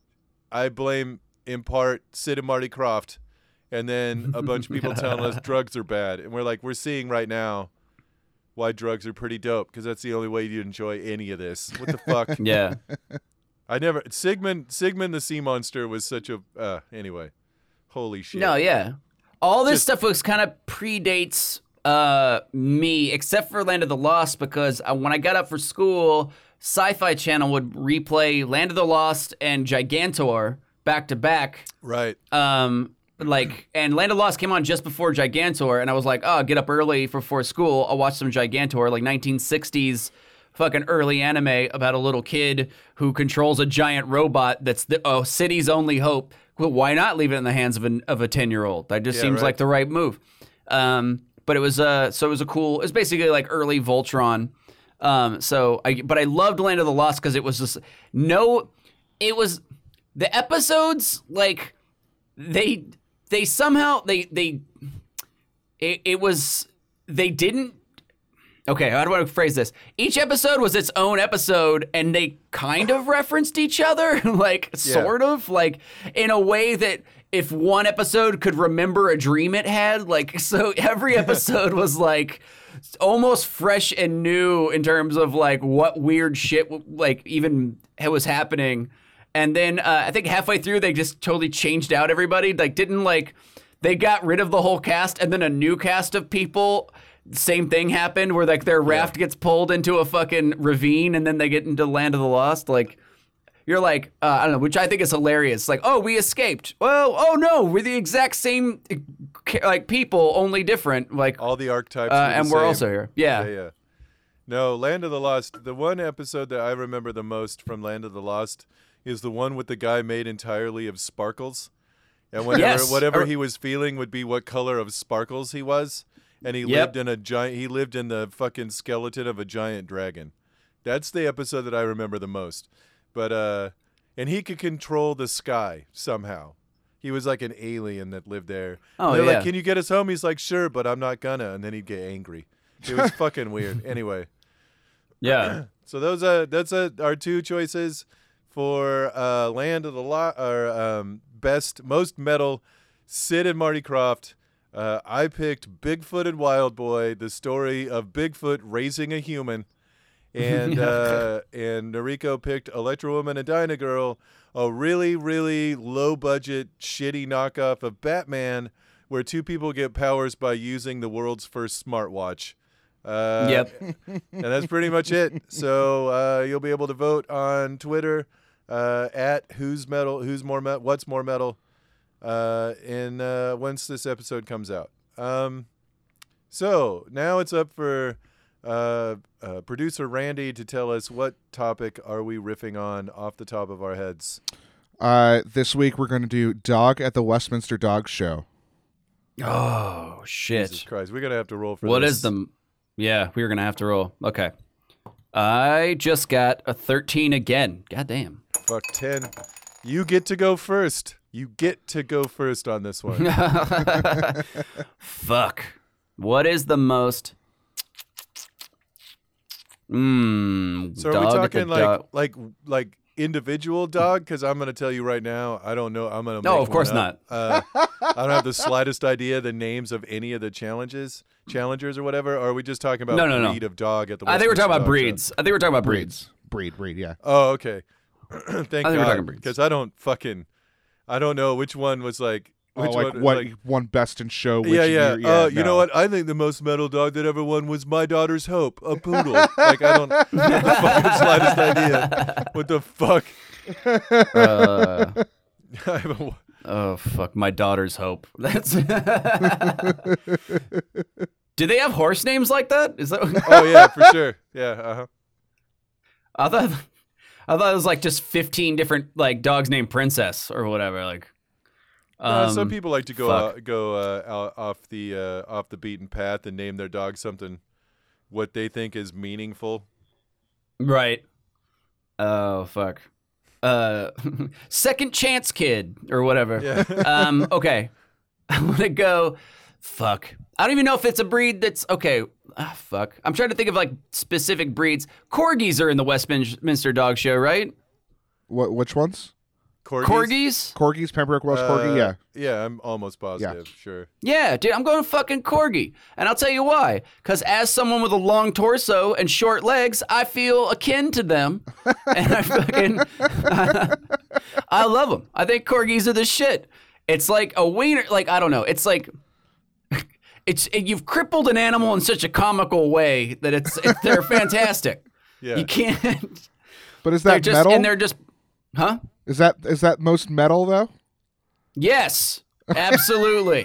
Speaker 2: I blame, in part, Sid and Marty Krofft, and then a bunch of people telling us drugs are bad. And we're like, we're seeing right now why drugs are pretty dope, because that's the only way you enjoy any of this. What the fuck?
Speaker 3: Yeah.
Speaker 2: I never... Sigmund, Sigmund the Sea Monster was such a... Uh, anyway. Holy shit.
Speaker 3: No, yeah. All this
Speaker 2: Just-
Speaker 3: stuff was kind of predates uh, me, except for Land of the Lost, because uh, when I got up for school, Sci-Fi Channel would replay Land of the Lost and Gigantor back to back.
Speaker 2: Right.
Speaker 3: Um, like, and Land of the Lost came on just before Gigantor, and I was like, oh, I'll get up early for before school. I'll watch some Gigantor, like nineteen sixties fucking early anime about a little kid who controls a giant robot that's the oh, city's only hope. Well, why not leave it in the hands of an of a ten year old? That just
Speaker 2: Yeah,
Speaker 3: seems
Speaker 2: right.
Speaker 3: like the right move. Um, but it was uh, so it was a cool. It was basically like early Voltron. Um, so I, but I loved Land of the Lost because it was just no. It was the episodes like they they somehow they they it, it was they didn't. Okay, how do I phrase this? Each episode was its own episode, and they kind of referenced each other, like, sort of, like, in a way that if one episode could remember a dream it had, like, so every episode was, like, almost fresh and new in terms of, like, what weird shit, like, even was happening. And then uh, I think halfway through, they just totally changed out everybody, like, didn't, like, they got rid of the whole cast, and then a new cast of people... Same thing happened where like their raft gets pulled into a fucking ravine and then they get into Land of the Lost. Like you're like, uh, I don't know, which I think is hilarious. Like, oh, we escaped. Well, oh no, we're the exact same like people, only different. Like
Speaker 2: All the archetypes,
Speaker 3: uh,
Speaker 2: were the
Speaker 3: and we're
Speaker 2: same.
Speaker 3: also here. Yeah.
Speaker 2: yeah, yeah. No, Land of the Lost. The one episode that I remember the most from Land of the Lost is the one with the guy made entirely of sparkles, and whenever
Speaker 3: Yes.
Speaker 2: whatever
Speaker 3: Or-
Speaker 2: he was feeling would be what color of sparkles he was. And he
Speaker 3: Yep.
Speaker 2: lived in a giant. He lived in the fucking skeleton of a giant dragon. That's the episode that I remember the most. But uh, and he could control the sky somehow. He was like an alien that lived there.
Speaker 3: Oh,
Speaker 2: and they're
Speaker 3: yeah.
Speaker 2: like, "Can you get us home?" He's like, "Sure, but I'm not gonna." And then he'd get angry. It was fucking weird. Anyway,
Speaker 3: Yeah.
Speaker 2: so those are that's uh our two choices for uh, Land of the Lot or um, best most metal. Sid and Marty Krofft. Uh, I picked Bigfoot and Wild Boy, the story of Bigfoot raising a human, and uh, and Noriko picked Electro Woman and Dyna Girl, a really really low budget shitty knockoff of Batman, where two people get powers by using the world's first smartwatch. Uh,
Speaker 3: Yep.
Speaker 2: and that's pretty much it. So uh, you'll be able to vote on Twitter uh, at who's metal, who's more metal, what's more metal. Uh, in uh, once this episode comes out. Um, so now it's up for uh, uh, producer Randy to tell us what topic are we riffing on off the top of our heads.
Speaker 4: Uh, this week we're going to do Dog at the Westminster Dog Show.
Speaker 3: Oh shit.
Speaker 2: Jesus Christ, we're gonna have to roll for
Speaker 3: What
Speaker 2: this.
Speaker 3: is the? Yeah, we were gonna have to roll. Okay. I just got a thirteen again. God damn.
Speaker 2: Fuck ten. You get to go first. You get to go first on this one.
Speaker 3: Fuck. What is the most? Mmm.
Speaker 2: So are we talking like like like individual dog? Because I'm gonna tell you right now, I don't know. I'm gonna
Speaker 3: No,
Speaker 2: make
Speaker 3: of course
Speaker 2: one up.
Speaker 3: not.
Speaker 2: Uh, I don't have the slightest idea the names of any of the challenges, challengers or whatever. Or are we just talking about
Speaker 3: No, no, no.
Speaker 2: breed of dog at the?
Speaker 3: I think we're
Speaker 2: Westminster
Speaker 3: talking about
Speaker 2: Dog Show?
Speaker 3: breeds. I think we're talking about breeds.
Speaker 4: Breed, breed, yeah.
Speaker 2: Oh, okay. Thank
Speaker 3: I think we're
Speaker 2: God,
Speaker 3: talking breeds.
Speaker 2: because I don't fucking, I don't know which one was like. Which
Speaker 4: Oh, like
Speaker 2: one,
Speaker 4: what
Speaker 2: like-
Speaker 4: one best in show? Which
Speaker 2: yeah, yeah.
Speaker 4: year-
Speaker 2: uh, you know
Speaker 4: no.
Speaker 2: what? I think the most metal dog that ever won was My Daughter's Hope, a poodle. Like I don't have the fucking slightest idea what the fuck.
Speaker 3: Uh,
Speaker 2: I have a-
Speaker 3: oh fuck, my daughter's hope. That's. Do they have horse names like that? Is that?
Speaker 2: oh yeah, for sure. Yeah. Uh-huh.
Speaker 3: I thought. I thought it was like just fifteen different like dogs named Princess or whatever. Like.
Speaker 2: Uh, some
Speaker 3: um,
Speaker 2: people like to go
Speaker 3: fuck.
Speaker 2: uh, go uh, out, off the uh, off the beaten path and name their dog something what they think is meaningful.
Speaker 3: Right. Oh fuck. Uh, second chance kid or whatever.
Speaker 2: Yeah.
Speaker 3: um. Okay. I'm gonna go. Fuck. I don't even know if it's a breed that's okay. Ah, fuck. I'm trying to think of like specific breeds. Corgis are in the Westminster Dog Show, right?
Speaker 4: What? Which ones?
Speaker 2: Corgis.
Speaker 3: Corgis?
Speaker 4: Corgis, Pembroke Welsh Corgi.
Speaker 2: Uh,
Speaker 4: Yeah.
Speaker 2: Yeah, I'm almost positive. Sure.
Speaker 3: Yeah, dude, I'm going fucking corgi. And I'll tell you why. Because as someone with a long torso and short legs, I feel akin to them. And I fucking... I love them. I think corgis are the shit. It's like a wiener... Like, I don't know. It's like... It's it, you've crippled an animal in such a comical way that it's, it's they're fantastic.
Speaker 2: Yeah.
Speaker 3: You can't...
Speaker 4: But is
Speaker 3: They're
Speaker 4: that
Speaker 3: just...
Speaker 4: metal?
Speaker 3: And they're just... Huh?
Speaker 4: Is that is that most metal though?
Speaker 3: Yes. Absolutely.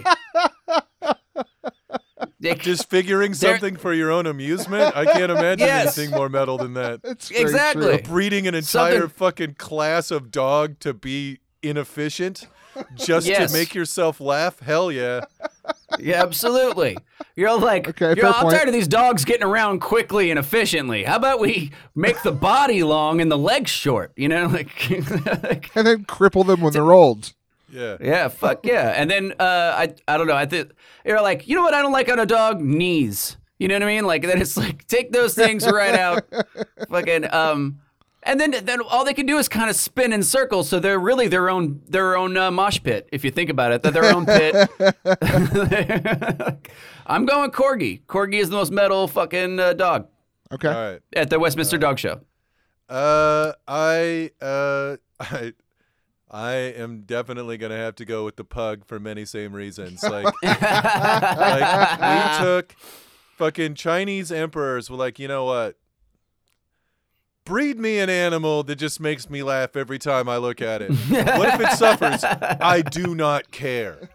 Speaker 3: They-
Speaker 2: Just figuring
Speaker 3: They're-
Speaker 2: something for your own amusement? I can't imagine
Speaker 3: Yes.
Speaker 2: anything more metal than that.
Speaker 4: It's very
Speaker 3: Exactly.
Speaker 4: true.
Speaker 2: Breeding an entire
Speaker 3: Something-
Speaker 2: fucking class of dog to be inefficient just
Speaker 3: Yes.
Speaker 2: to make yourself laugh? Hell yeah.
Speaker 3: Yeah, absolutely. You're like,
Speaker 4: Okay,
Speaker 3: you're,
Speaker 4: fair
Speaker 3: I'm
Speaker 4: point.
Speaker 3: tired of these dogs getting around quickly and efficiently. How about we make the body long and the legs short? You know, like, like
Speaker 4: And then cripple them when they're old.
Speaker 2: Yeah.
Speaker 3: yeah, fuck yeah. And then uh, I, I don't know. I think you're like, you know what I don't like on a dog? Knees. You know what I mean? Like then it's like take those things right out, fucking um. And then, then all they can do is kind of spin in circles, so they're really their own their own uh, mosh pit. If you think about it, they're their own pit. I'm going corgi. Corgi is the most metal fucking uh, dog
Speaker 4: Okay.
Speaker 2: All right.
Speaker 3: at the Westminster Dog Show.
Speaker 2: Uh, I, uh, I, I am definitely gonna have to go with the pug for many same reasons. Like, like we took fucking Chinese emperors were like, you know what? Breed me an animal that just makes me laugh every time I look at it. What if it suffers? I do not care.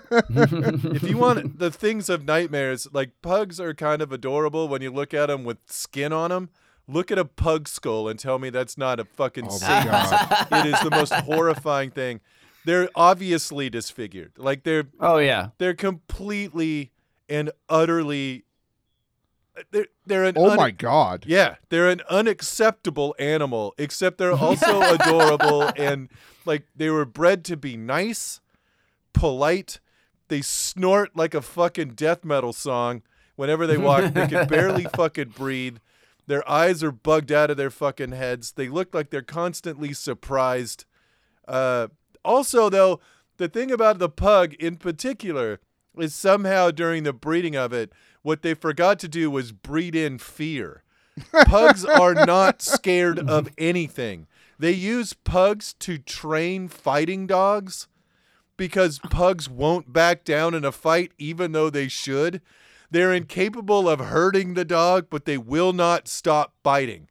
Speaker 2: If you want the things of nightmares, like pugs are kind of adorable when you look at them with skin on them. Look at a pug skull and tell me that's not a fucking
Speaker 4: Oh,
Speaker 2: Satan.
Speaker 4: God.
Speaker 2: It is the most horrifying thing. They're obviously disfigured. Like they're
Speaker 3: Oh yeah.
Speaker 2: they're completely and utterly they're they're an
Speaker 4: Oh
Speaker 2: un-
Speaker 4: my God.
Speaker 2: yeah, they're an unacceptable animal, except they're also adorable and like they were bred to be nice, polite. They snort like a fucking death metal song whenever they walk. They can barely fucking breathe. Their eyes are bugged out of their fucking heads. They look like they're constantly surprised. Uh, also, though, the thing about the pug in particular is somehow during the breeding of it, what they forgot to do was breed in fear. Pugs are not scared of anything. They use pugs to train fighting dogs because pugs won't back down in a fight even though they should. They're incapable of hurting the dog, but they will not stop biting.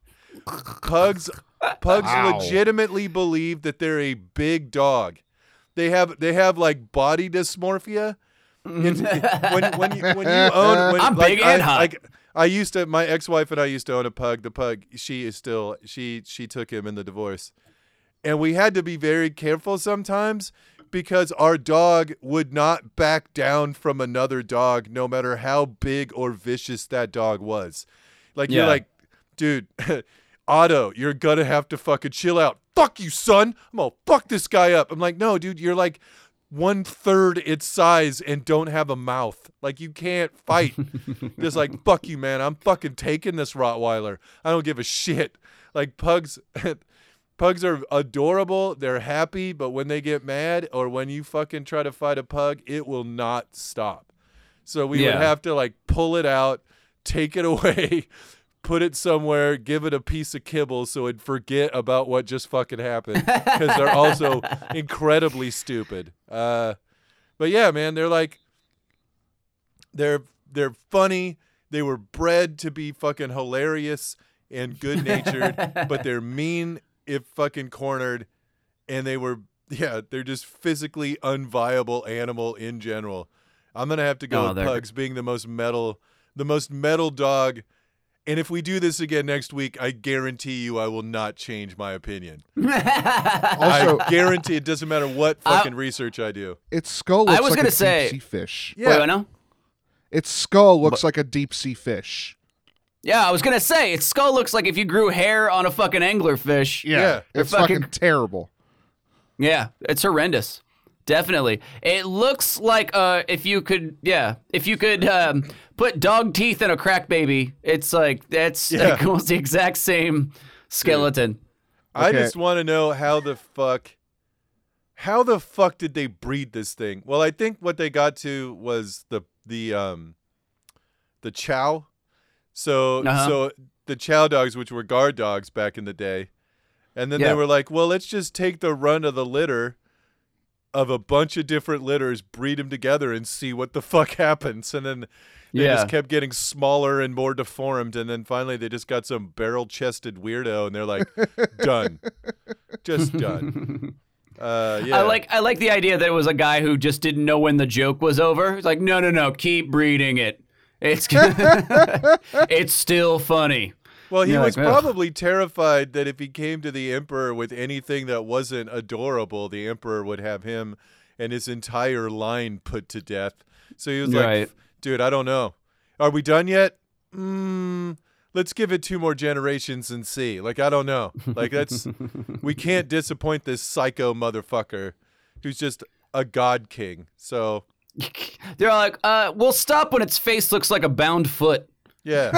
Speaker 2: Pugs pugs
Speaker 4: Wow.
Speaker 2: legitimately believe that they're a big dog. They have they have like body dysmorphia. It's- it- when when you when you own when,
Speaker 3: I'm
Speaker 2: like,
Speaker 3: big and
Speaker 2: I,
Speaker 3: hot.
Speaker 2: like I used to my ex-wife and I used to own a pug. The pug she is still she she took him in the divorce. And we had to be very careful sometimes because our dog would not back down from another dog no matter how big or vicious that dog was. Like you're
Speaker 3: Yeah.
Speaker 2: like, dude, Otto, you're gonna have to fucking chill out. Fuck you, son. I'm gonna fuck this guy up. I'm like, no, dude, you're like one third its size and don't have a mouth. Like you can't fight. Just like, fuck you, man. I'm fucking taking this Rottweiler. I don't give a shit. Like pugs pugs are adorable. They're happy, but when they get mad or when you fucking try to fight a pug, it will not stop. So we
Speaker 3: Yeah.
Speaker 2: would have to like pull it out, take it away, put it somewhere, give it a piece of kibble so it'd forget about what just fucking happened because they're also incredibly stupid. Uh, but yeah, man, they're like, they're they're funny. They were bred to be fucking hilarious and good natured, but they're mean if fucking cornered, and they were yeah, they're just physically unviable animal in general. I'm gonna have to go
Speaker 3: Oh,
Speaker 2: with
Speaker 3: they're-
Speaker 2: pugs being the most metal, the most metal dog. And if we do this again next week, I guarantee you I will not change my opinion.
Speaker 4: Also,
Speaker 2: I guarantee it doesn't matter what fucking research I do.
Speaker 4: its skull
Speaker 3: I
Speaker 4: looks
Speaker 3: was
Speaker 4: like
Speaker 3: gonna
Speaker 4: a
Speaker 3: say-
Speaker 4: deep sea fish.
Speaker 2: Yeah.
Speaker 3: Wait, what now?
Speaker 4: Its skull looks like a deep sea fish.
Speaker 3: Yeah, I was gonna say its skull looks like if you grew hair on a fucking anglerfish.
Speaker 2: Yeah.
Speaker 4: It's
Speaker 3: fucking-
Speaker 4: fucking terrible.
Speaker 3: Yeah, it's horrendous. Definitely. It looks like uh if you could yeah, if you could um put dog teeth in a crack baby, it's like that's
Speaker 2: Yeah.
Speaker 3: like almost the exact same skeleton.
Speaker 2: I
Speaker 4: Okay.
Speaker 2: just want to know how the fuck, how the fuck did they breed this thing? Well, I think what they got to was the the um, the chow. So
Speaker 3: Uh-huh.
Speaker 2: so the chow dogs, which were guard dogs back in the day, and then
Speaker 3: Yeah.
Speaker 2: they were like, well, let's just take the run of the litter of a bunch of different litters, breed them together, and see what the fuck happens. And then they
Speaker 3: Yeah.
Speaker 2: just kept getting smaller and more deformed, and then finally they just got some barrel-chested weirdo, and they're like, done, just done. Uh, yeah.
Speaker 3: I like I like the idea that it was a guy who just didn't know when the joke was over. He's like, no, no, no, keep breeding it. It's it's still funny.
Speaker 2: Well, he
Speaker 3: You're
Speaker 2: was
Speaker 3: like, ugh.
Speaker 2: probably terrified that if he came to the Emperor with anything that wasn't adorable, the Emperor would have him and his entire line put to death. So he was
Speaker 3: Right.
Speaker 2: like, dude, I don't know. Are we done yet? Mm, let's give it two more generations and see. Like, I don't know. Like, that's, we can't disappoint this psycho motherfucker who's just a god king. So,
Speaker 3: They're all like, uh, we'll stop when its face looks like a bound foot.
Speaker 2: yeah.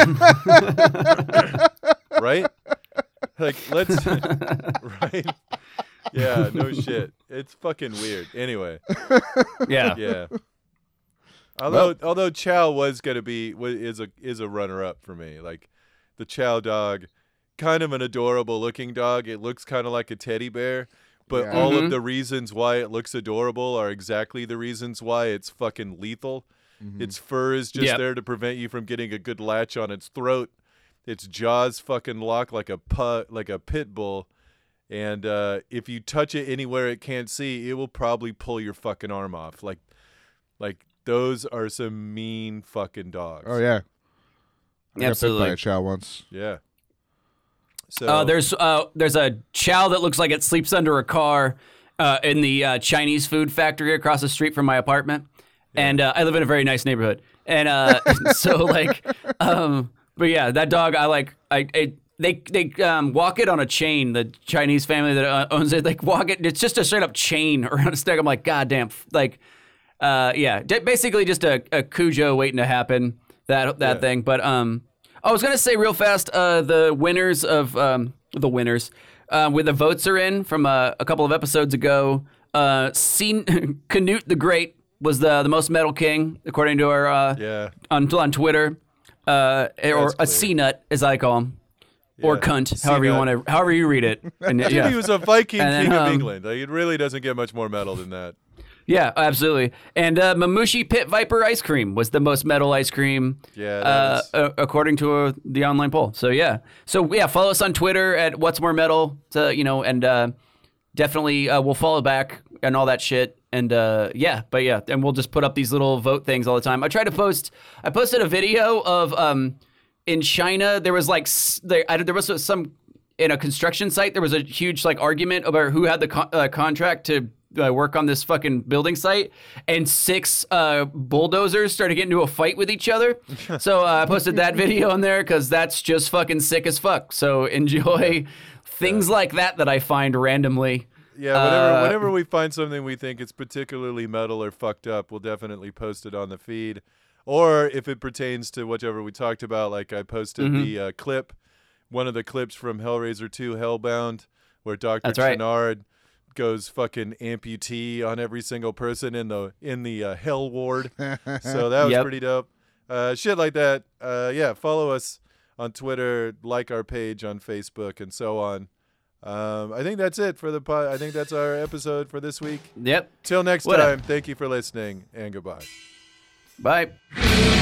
Speaker 2: Right? Like, let's, right? Yeah, no shit. It's fucking weird. Anyway,
Speaker 3: Yeah.
Speaker 2: yeah. Although, although Chow was gonna be wa- is a is a runner up for me. Like, the Chow dog, kind of an adorable looking dog. It looks kind of like a teddy bear, but
Speaker 4: Yeah.
Speaker 2: all
Speaker 3: Mhm.
Speaker 2: of the reasons why it looks adorable are exactly the reasons why it's fucking lethal. Its fur is just
Speaker 3: Yep.
Speaker 2: there to prevent you from getting a good latch on its throat. Its jaws fucking lock like a pu- like a pit bull. And uh, if you touch it anywhere it can't see, it will probably pull your fucking arm off. Like, like those are some mean fucking dogs.
Speaker 4: Oh yeah. I got bit by
Speaker 3: Absolutely.
Speaker 4: a chow once.
Speaker 2: Yeah. So
Speaker 3: Uh, there's uh, there's a chow that looks like it sleeps under a car uh, in the uh, Chinese food factory across the street from my apartment, and uh, I live in a very nice neighborhood, and uh, so like, um, but yeah, that dog I like. I it, they they um, walk it on a chain. The Chinese family that uh, owns it, like walk it. It's just a straight up chain around its neck. I'm like, goddamn, like, uh, yeah, d- basically just a, a Cujo waiting to happen. That that
Speaker 2: Yeah.
Speaker 3: thing, but um. I was gonna say real fast, uh, the winners of um, the winners, uh, where the votes are in from uh, a couple of episodes ago. Uh, C- Canute the Great was the the most metal king according to our uh,
Speaker 2: yeah.
Speaker 3: on on Twitter, uh, or a
Speaker 2: clear.
Speaker 3: C nut as I call him, or
Speaker 2: Yeah.
Speaker 3: cunt, however you
Speaker 2: C-nut.
Speaker 3: want to, however you read it. And,
Speaker 2: Dude,
Speaker 3: yeah.
Speaker 2: he was a Viking
Speaker 3: And then,
Speaker 2: king of
Speaker 3: um,
Speaker 2: England. Like, it really doesn't get much more metal than that.
Speaker 3: Yeah, absolutely. And uh, Mamushi Pit Viper ice cream was the most metal ice cream,
Speaker 2: Yeah, that
Speaker 3: uh,
Speaker 2: is-
Speaker 3: uh, according to uh, the online poll. So yeah, so yeah, follow us on Twitter at What's More Metal, to, you know, and uh, definitely uh, we'll follow back and all that shit. And uh, yeah, but yeah, and we'll just put up these little vote things all the time. I try to post. I posted a video of um, in China there was like s- there, I, there was some in a construction site. There was a huge like argument about who had the con- uh, contract to. Uh, work on this fucking building site, and six uh, bulldozers started getting into a fight with each other. So uh, I posted that video on there because that's just fucking sick as fuck. So enjoy things like that that I find randomly.
Speaker 2: Yeah, whenever
Speaker 3: Uh,
Speaker 2: whenever we find something we think is particularly metal or fucked up, we'll definitely post it on the feed. Or if it pertains to whichever we talked about, like I posted
Speaker 3: Mm-hmm.
Speaker 2: the uh, clip, one of the clips from Hellraiser two Hellbound, where Doctor
Speaker 3: That's right.
Speaker 2: Chenard goes fucking amputee on every single person in the in the uh, hell ward. So that was
Speaker 3: Yep.
Speaker 2: pretty dope. Uh, shit like that. Uh, yeah, follow us on Twitter, like our page on Facebook, and so on. Um, I think that's it for the pod. I think that's our episode for this week.
Speaker 3: Yep.
Speaker 2: Till next
Speaker 3: Whatever.
Speaker 2: time, thank you for listening, and goodbye.
Speaker 3: Bye.